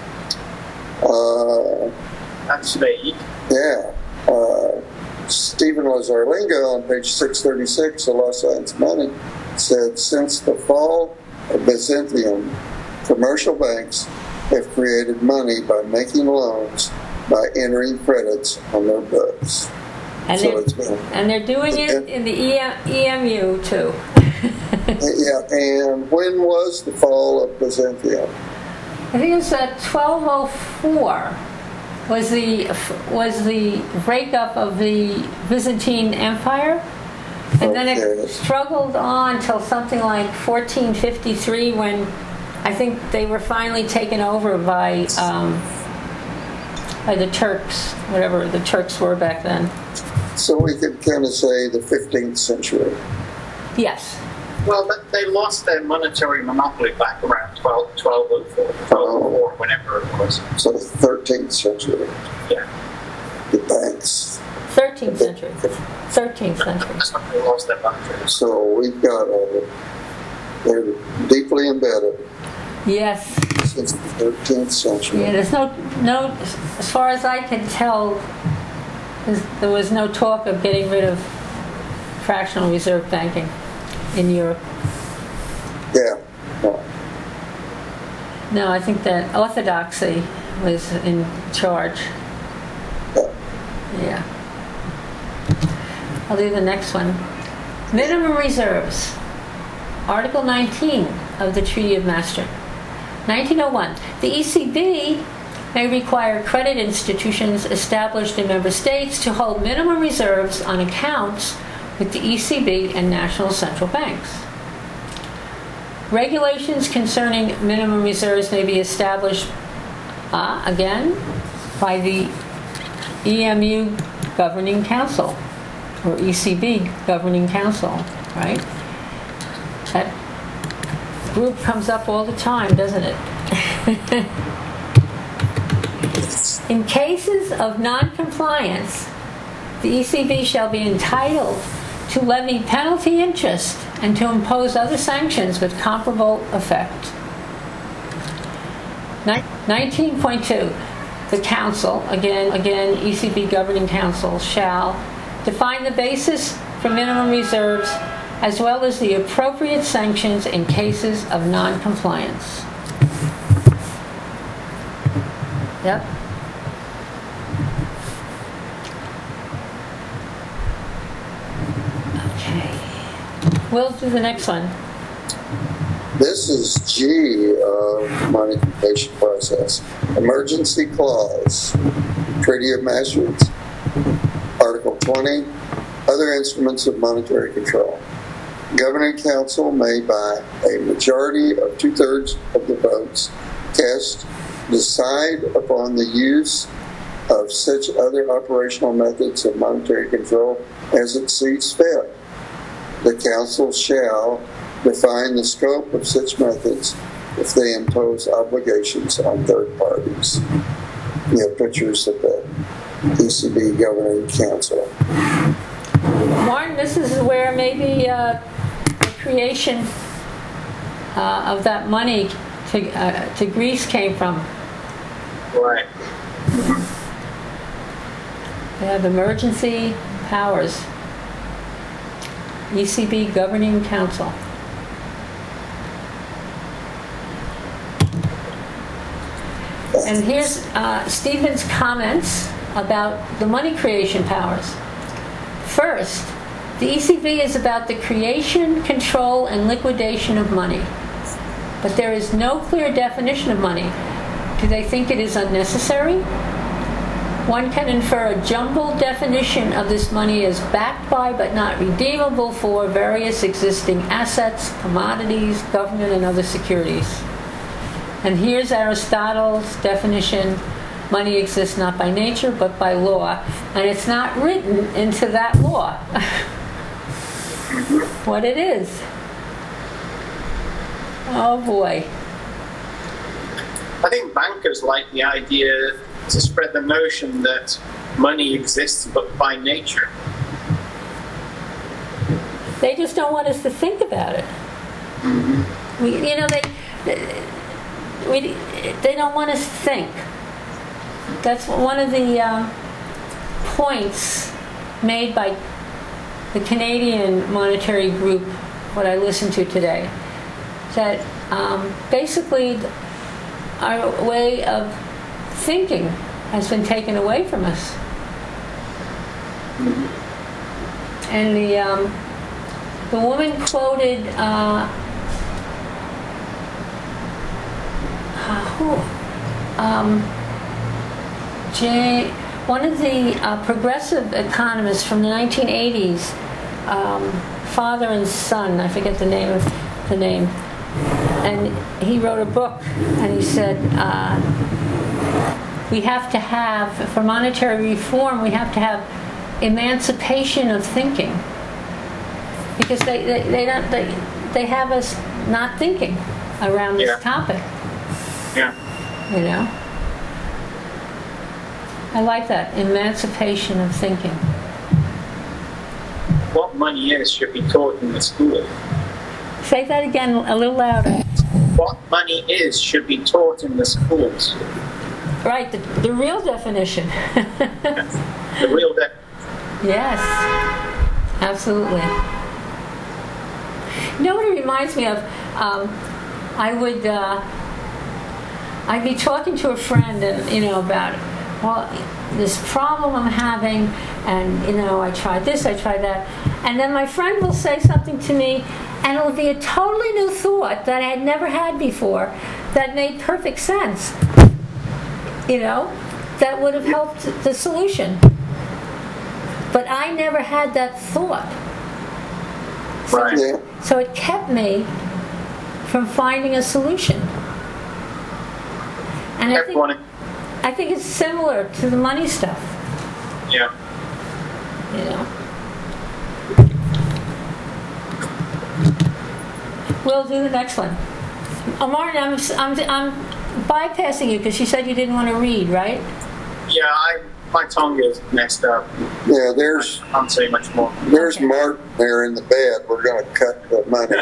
That's vague. Yeah. Stephen Lazarlinga on page 636 of Law, Science, Money said, since the fall of Byzantium, commercial banks have created money by making loans by entering credits on their books. And they're doing it in the EMU too. Yeah, and when was the fall of Byzantium? I think it was 1204 was the breakup of the Byzantine Empire. And then it struggled on till something like 1453 when I think they were finally taken over by the Turks, whatever the Turks were back then. So we could kind of say the 15th century. Yes. Well, they lost their monetary monopoly back around 1204, whenever it was. So the 13th century. Yeah. The banks. 13th century. 13th century. That's when they lost their monetary. So we've got they're deeply embedded Yes. since the 13th century. Yeah, there's no, as far as I can tell, there was no talk of getting rid of fractional reserve banking in Europe. Yeah. No. No, I think that orthodoxy was in charge. Yeah. Yeah. I'll do the next one. Minimum reserves. Article 19 of the Treaty of Maastricht. 1901. The ECB may require credit institutions established in member states to hold minimum reserves on accounts with the ECB and national central banks. Regulations concerning minimum reserves may be established, again, by the EMU Governing Council, or ECB Governing Council, right? That group comes up all the time, doesn't it? In cases of non-compliance, the ECB shall be entitled to levy penalty interest and to impose other sanctions with comparable effect. 19.2. The Council, again ECB Governing Council, shall define the basis for minimum reserves as well as the appropriate sanctions in cases of non-compliance. Yep. Okay. We'll do the next one. This is G of money creation process. Emergency clause. Treaty of Maastricht. Article 20. Other instruments of monetary control. Governing Council may, by a majority of 2/3 of the votes cast, decide upon the use of such other operational methods of monetary control as it sees fit. The Council shall define the scope of such methods if they impose obligations on third parties. You have pictures of the ECB Governing Council. Martin, this is where maybe the creation of that money to Greece came from. Right. They have emergency powers. ECB Governing Council. And here's Stephen's comments about the money creation powers. First, the ECB is about the creation, control, and liquidation of money. But there is no clear definition of money. Do they think it is unnecessary? One can infer a jumbled definition of this money as backed by but not redeemable for various existing assets, commodities, government, and other securities. And here's Aristotle's definition. Money exists not by nature but by law, and it's not written into that law what it is. Oh boy. I think bankers like the idea to spread the notion that money exists but by nature. They just don't want us to think about it. They don't want us to think. That's one of the points made by the Canadian Monetary Group, what I listened to today, that basically our way of thinking has been taken away from us. And the woman quoted one of the progressive economists from the 1980s, father and son, I forget the name, and he wrote a book, and he said, we have to have, for monetary reform, we have to have emancipation of thinking, because they have us not thinking around this topic. Yeah. You know? I like that, emancipation of thinking. What money is should be taught in the school. Say that again a little louder. What money is should be taught in the schools. Right, the real definition. The real definition. Yes, absolutely. You know what it reminds me of? I'd be talking to a friend, and about this problem I'm having, and I tried this, I tried that, and then my friend will say something to me, and it'll be a totally new thought that I had never had before, that made perfect sense. That would have helped the solution. But I never had that thought. Right. So it kept me from finding a solution. And I think it's similar to the money stuff. Yeah. We'll do the next one. Martin, I'm bypassing you because you said you didn't want to read, right? Yeah, my tongue is messed up. Yeah, I can't say much more. There's Martin there in the bed. We're going to cut the money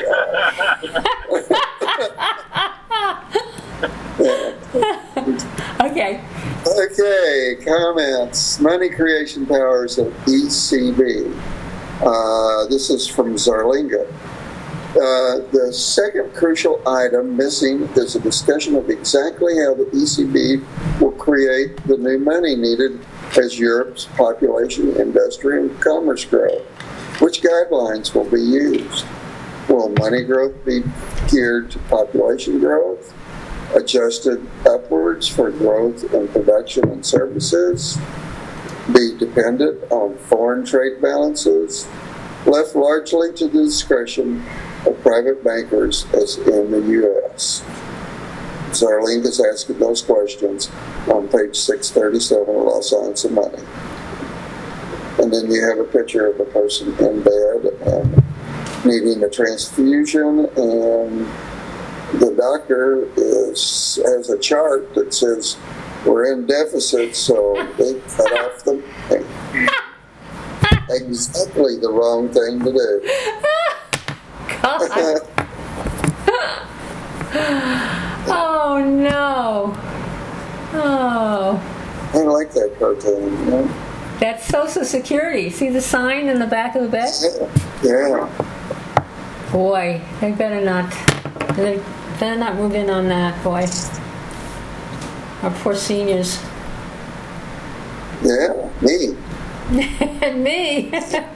off. Okay, comments. Money creation powers of ECB. This is from Zarlinga. The second crucial item missing is a discussion of exactly how the ECB will create the new money needed as Europe's population, industry, and commerce grow. Which guidelines will be used? Will money growth be geared to population growth, adjusted upwards for growth in production and services, be dependent on foreign trade balances, left largely to the discretion of private bankers as in the U.S.? Zarling is asking those questions on page 637 of Law, Science, and Money. And then you have a picture of a person in bed and needing a transfusion, and the doctor has a chart that says we're in deficit, so they cut off the money. Exactly the wrong thing to do. God. Oh no. Oh. I like that cartoon. That's Social Security. See the sign in the back of the bed? Yeah. Boy, they better not move in on that, boy. Our poor seniors. Yeah, me. And me.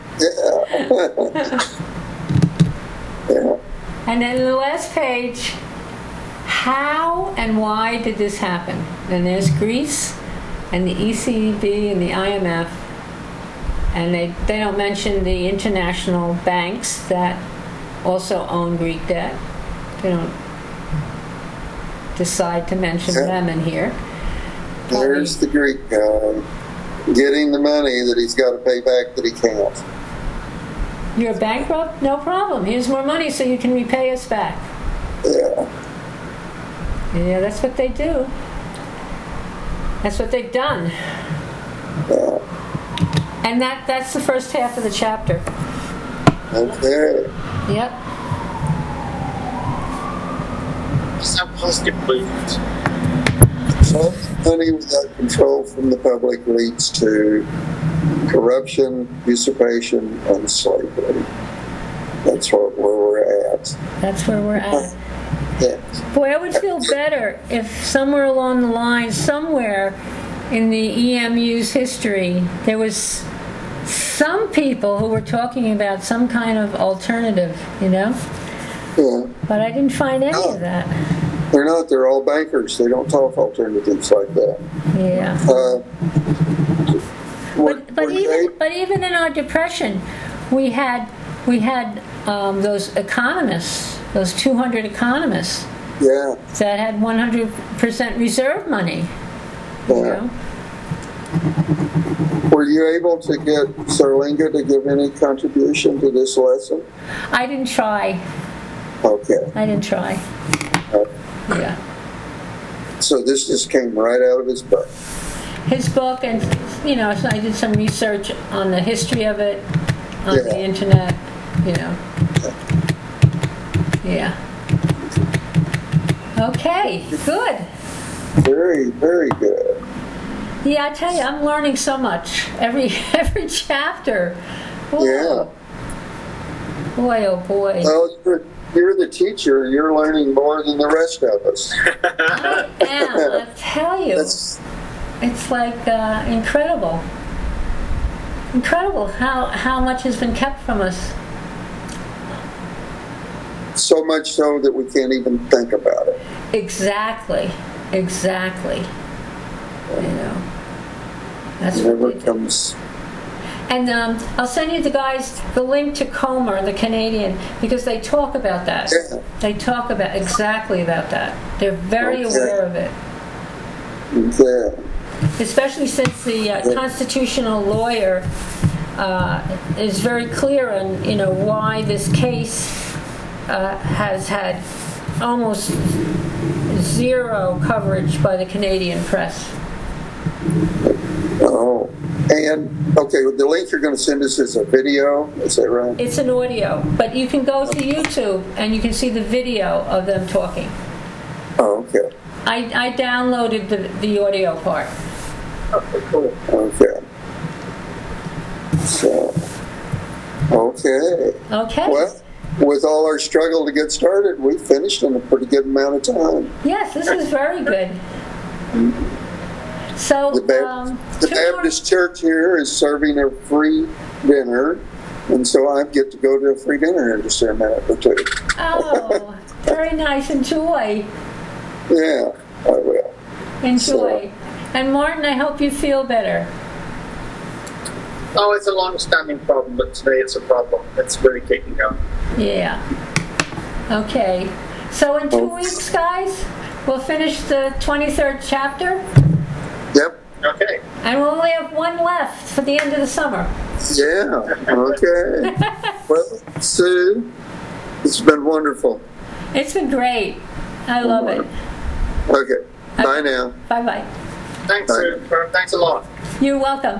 Yeah. And then the last page, how and why did this happen? And there's Greece and the ECB and the IMF, and they don't mention the international banks that also own Greek debt. They don't decide to mention them in here. There's the Greek guy getting the money that he's got to pay back that he can't. You're bankrupt? No problem. Here's more money so you can repay us back. Yeah. Yeah, that's what they do. That's what they've done. Yeah. And that's the first half of the chapter. Okay. Yep. So positive movement. Money without control from the public leads to corruption, usurpation, and slavery. That's where we're at. That's where we're at. Yes. Boy, I would feel better if somewhere along the line, somewhere in the EMU's history, there was some people who were talking about some kind of alternative, Yeah. But I didn't find any of that. They're not. They're all bankers. They don't talk alternatives like that. Yeah. But even in our depression, we had those economists, those 200 economists, that had 100% reserve money. Yeah. Were you able to get Zarlinga to give any contribution to this lesson? I didn't try. Okay. I didn't try. Yeah. So this just came right out of his book. His book, and so I did some research on the history of it on Yeah. the internet. Yeah. Okay. Good. Very, very good. Yeah, I tell you, I'm learning so much every chapter. Whoa. Yeah. Boy, oh boy. Well, you're the teacher. You're learning more than the rest of us. I am. I tell you, it's like incredible. Incredible how much has been kept from us. So much so that we can't even think about it. Exactly. That's It what never they do. comes. And I'll send you the link to Comer, the Canadian, because they talk about that. Yeah. They talk exactly about that. They're very Okay. aware of it. Yeah. Especially since the constitutional lawyer is very clear on why this case has had almost zero coverage by the Canadian press. Oh. And, okay, the link you're going to send us is a video, is that right? It's an audio, but you can go to YouTube and you can see the video of them talking. Oh, okay. I downloaded the audio part. Okay, cool. Okay. So, okay. Okay. Well, with all our struggle to get started, we finished in a pretty good amount of time. Yes, this is very good. So, The Baptist Church here is serving a free dinner, and so I get to go to a free dinner in just a minute or two. Oh, very nice. Enjoy. Yeah, I will. Enjoy. And Martin, I hope you feel better. Oh, it's a long-standing problem, but today it's a problem. It's really kicking out. Yeah. Okay. So in 2 weeks, guys, we'll finish the 23rd chapter, Yep. Okay. and we'll only have one left for the end of the summer. Yeah. Okay. Well, Sue, it's been wonderful. It's been great. I love it. Okay. Bye now. Bye-bye. Thanks, Sue. Thanks a lot. You're welcome.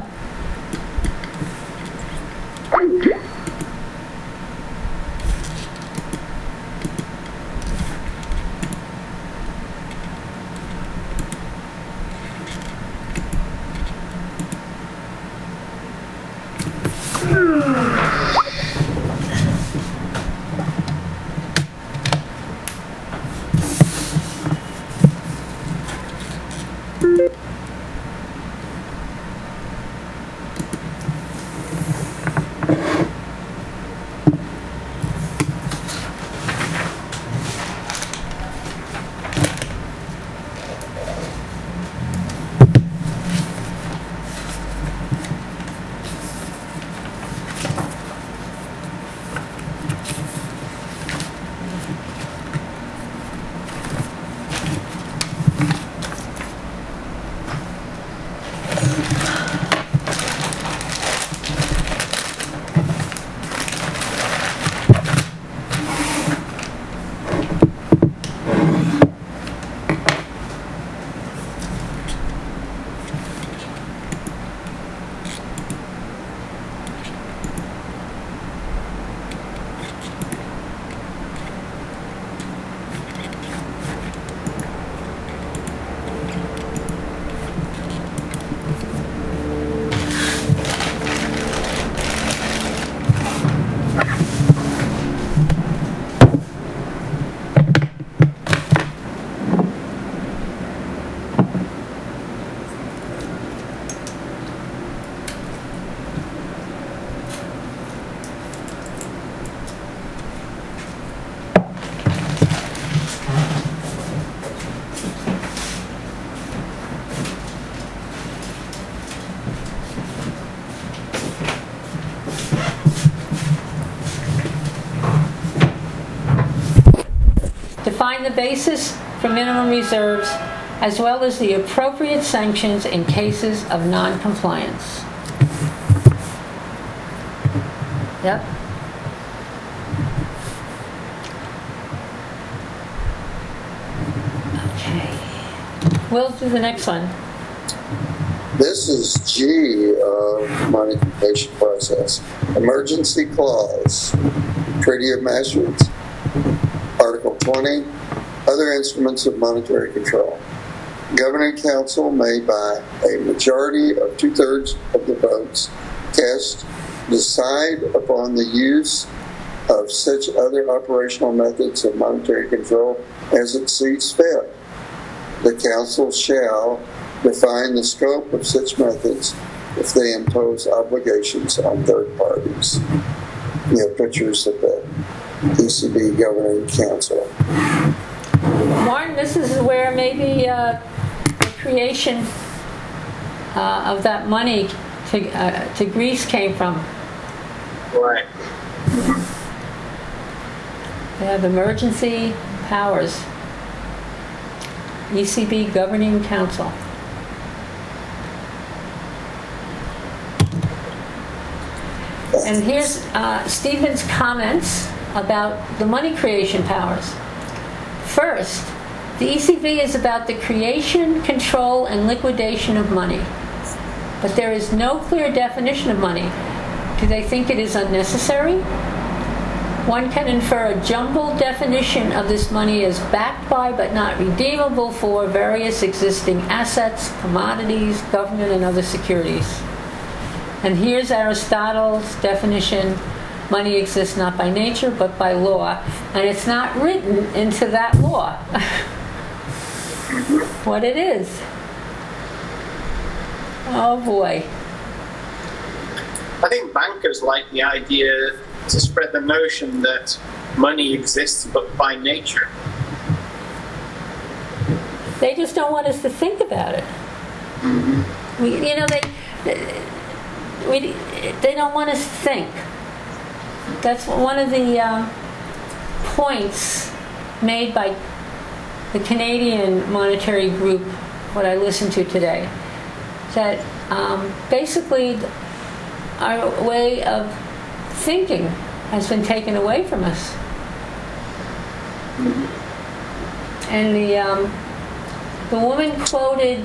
Define the basis for minimum reserves, as well as the appropriate sanctions in cases of non-compliance. Yep. We'll do the next one. This is G of money creation process. Emergency clause. Treaty of Maastricht. Article 20. Other instruments of monetary control. Governing Council may, by a majority of 2/3 of the votes cast, decide upon the use of such other operational methods of monetary control as it sees fit. The Council shall define the scope of such methods if they impose obligations on third parties. You have pictures of the ECB Governing Council. Martin, this is where maybe the creation of that money to Greece came from. Right. They have emergency powers. ECB Governing Council. And here's Stephen's comments about the money creation powers. First, the ECB is about the creation, control, and liquidation of money. But there is no clear definition of money. Do they think it is unnecessary? One can infer a jumbled definition of this money as backed by but not redeemable for various existing assets, commodities, government, and other securities. And here's Aristotle's definition: money exists not by nature but by law, and it's not written into that law what it is. Oh boy. I think bankers like the idea to spread the notion that money exists but by nature. They just don't want us to think about it. They don't want us to think. That's one of the points made by the Canadian Monetary Group, what I listened to today, that basically our way of thinking has been taken away from us. And the woman quoted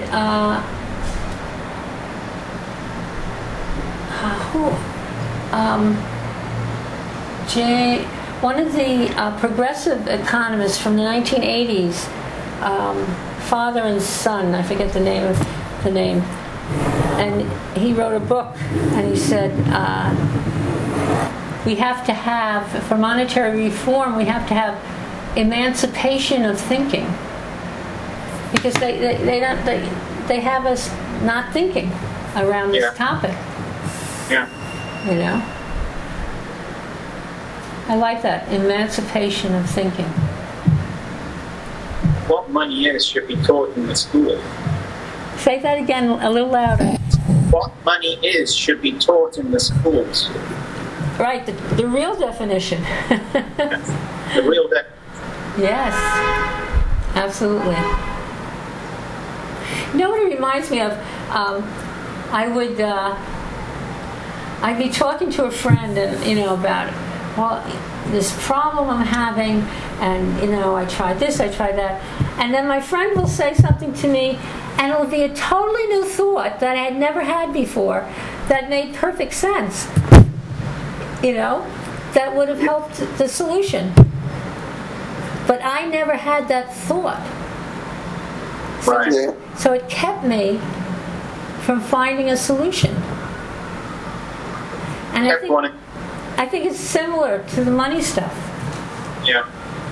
one of the progressive economists from the 1980s, father and son, I forget the name, and he wrote a book, and he said, we have to have, for monetary reform, we have to have emancipation of thinking, because they have us not thinking around this topic. Yeah. You know? I like that, emancipation of thinking. What money is should be taught in the school. Say that again a little louder. What money is should be taught in the schools. Right, the real definition. The real definition. Yes, absolutely. You know what it reminds me of? I'd be talking to a friend, and about this problem I'm having, and I tried this, I tried that, and then my friend will say something to me, and it'll be a totally new thought that I had never had before, that made perfect sense. That would have helped the solution. But I never had that thought. Right. So it kept me from finding a solution. And I think it's similar to the money stuff. Yeah.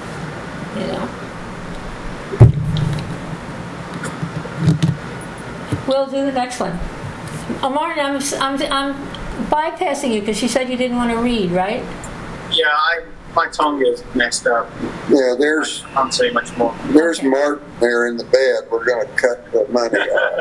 We'll do the next one. Martin, I'm bypassing you because you said you didn't want to read, right? Yeah, my tongue is messed up. Yeah, I can't say much more. There's Martin there in the bed. We're going to cut the money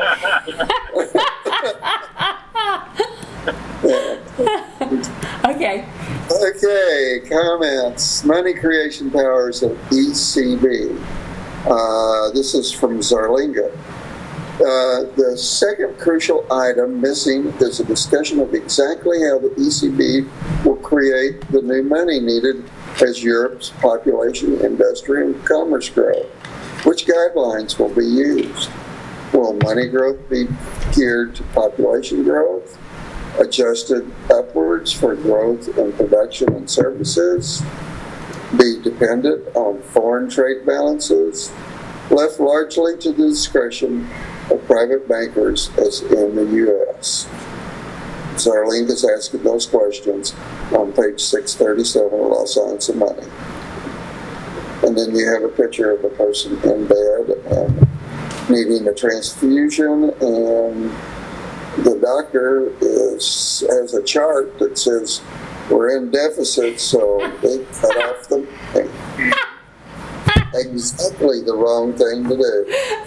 off. Okay, comments. Money creation powers of ECB. This is from Zarlinga. The second crucial item missing is a discussion of exactly how the ECB will create the new money needed as Europe's population, industry, and commerce grow. Which guidelines will be used? Will money growth be geared to population growth, adjusted upwards for growth in production and services, be dependent on foreign trade balances, left largely to the discretion of private bankers as in the U.S.? So Arlene is asking those questions on page 637 of Law, Science, and Money. And then you have a picture of a person in bed and needing a transfusion, and the doctor has a chart that says we're in deficit, so they cut off the money. Exactly the wrong thing to do.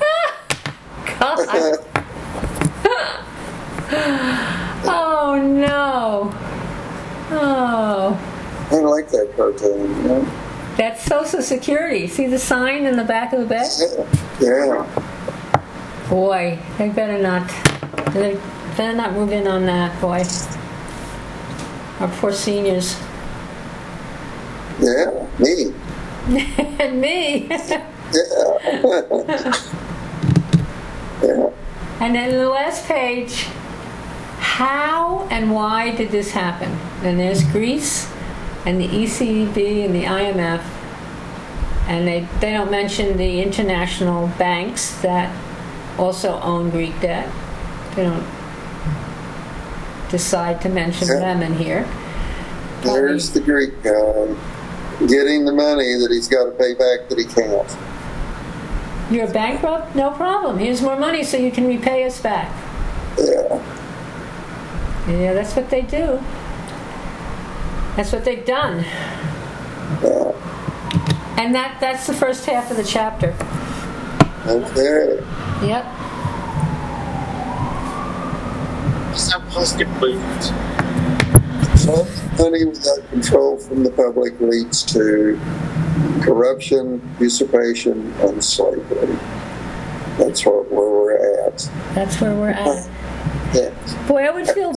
God. Oh no. Oh. I like that cartoon, you know? That's Social Security. See the sign in the back of the bed? Yeah. Boy, they better not move in on that, boy. Our poor seniors. Yeah, me. And me. Yeah. Yeah. And then the last page, how and why did this happen? And there's Greece and the ECB and the IMF, and they don't mention the international banks that also own Greek debt. They don't decide to mention them in here. There's the Greek guy getting the money that he's got to pay back that he can't. You're bankrupt? No problem. Here's more money so you can repay us back. Yeah. Yeah, that's what they do. That's what they've done. Yeah. And that's the first half of the chapter. Okay. Yep. Some positive conclusions. So money without control from the public leads to corruption, usurpation, and slavery. That's where we're at. That's where we're at. Yeah. Boy, I would feel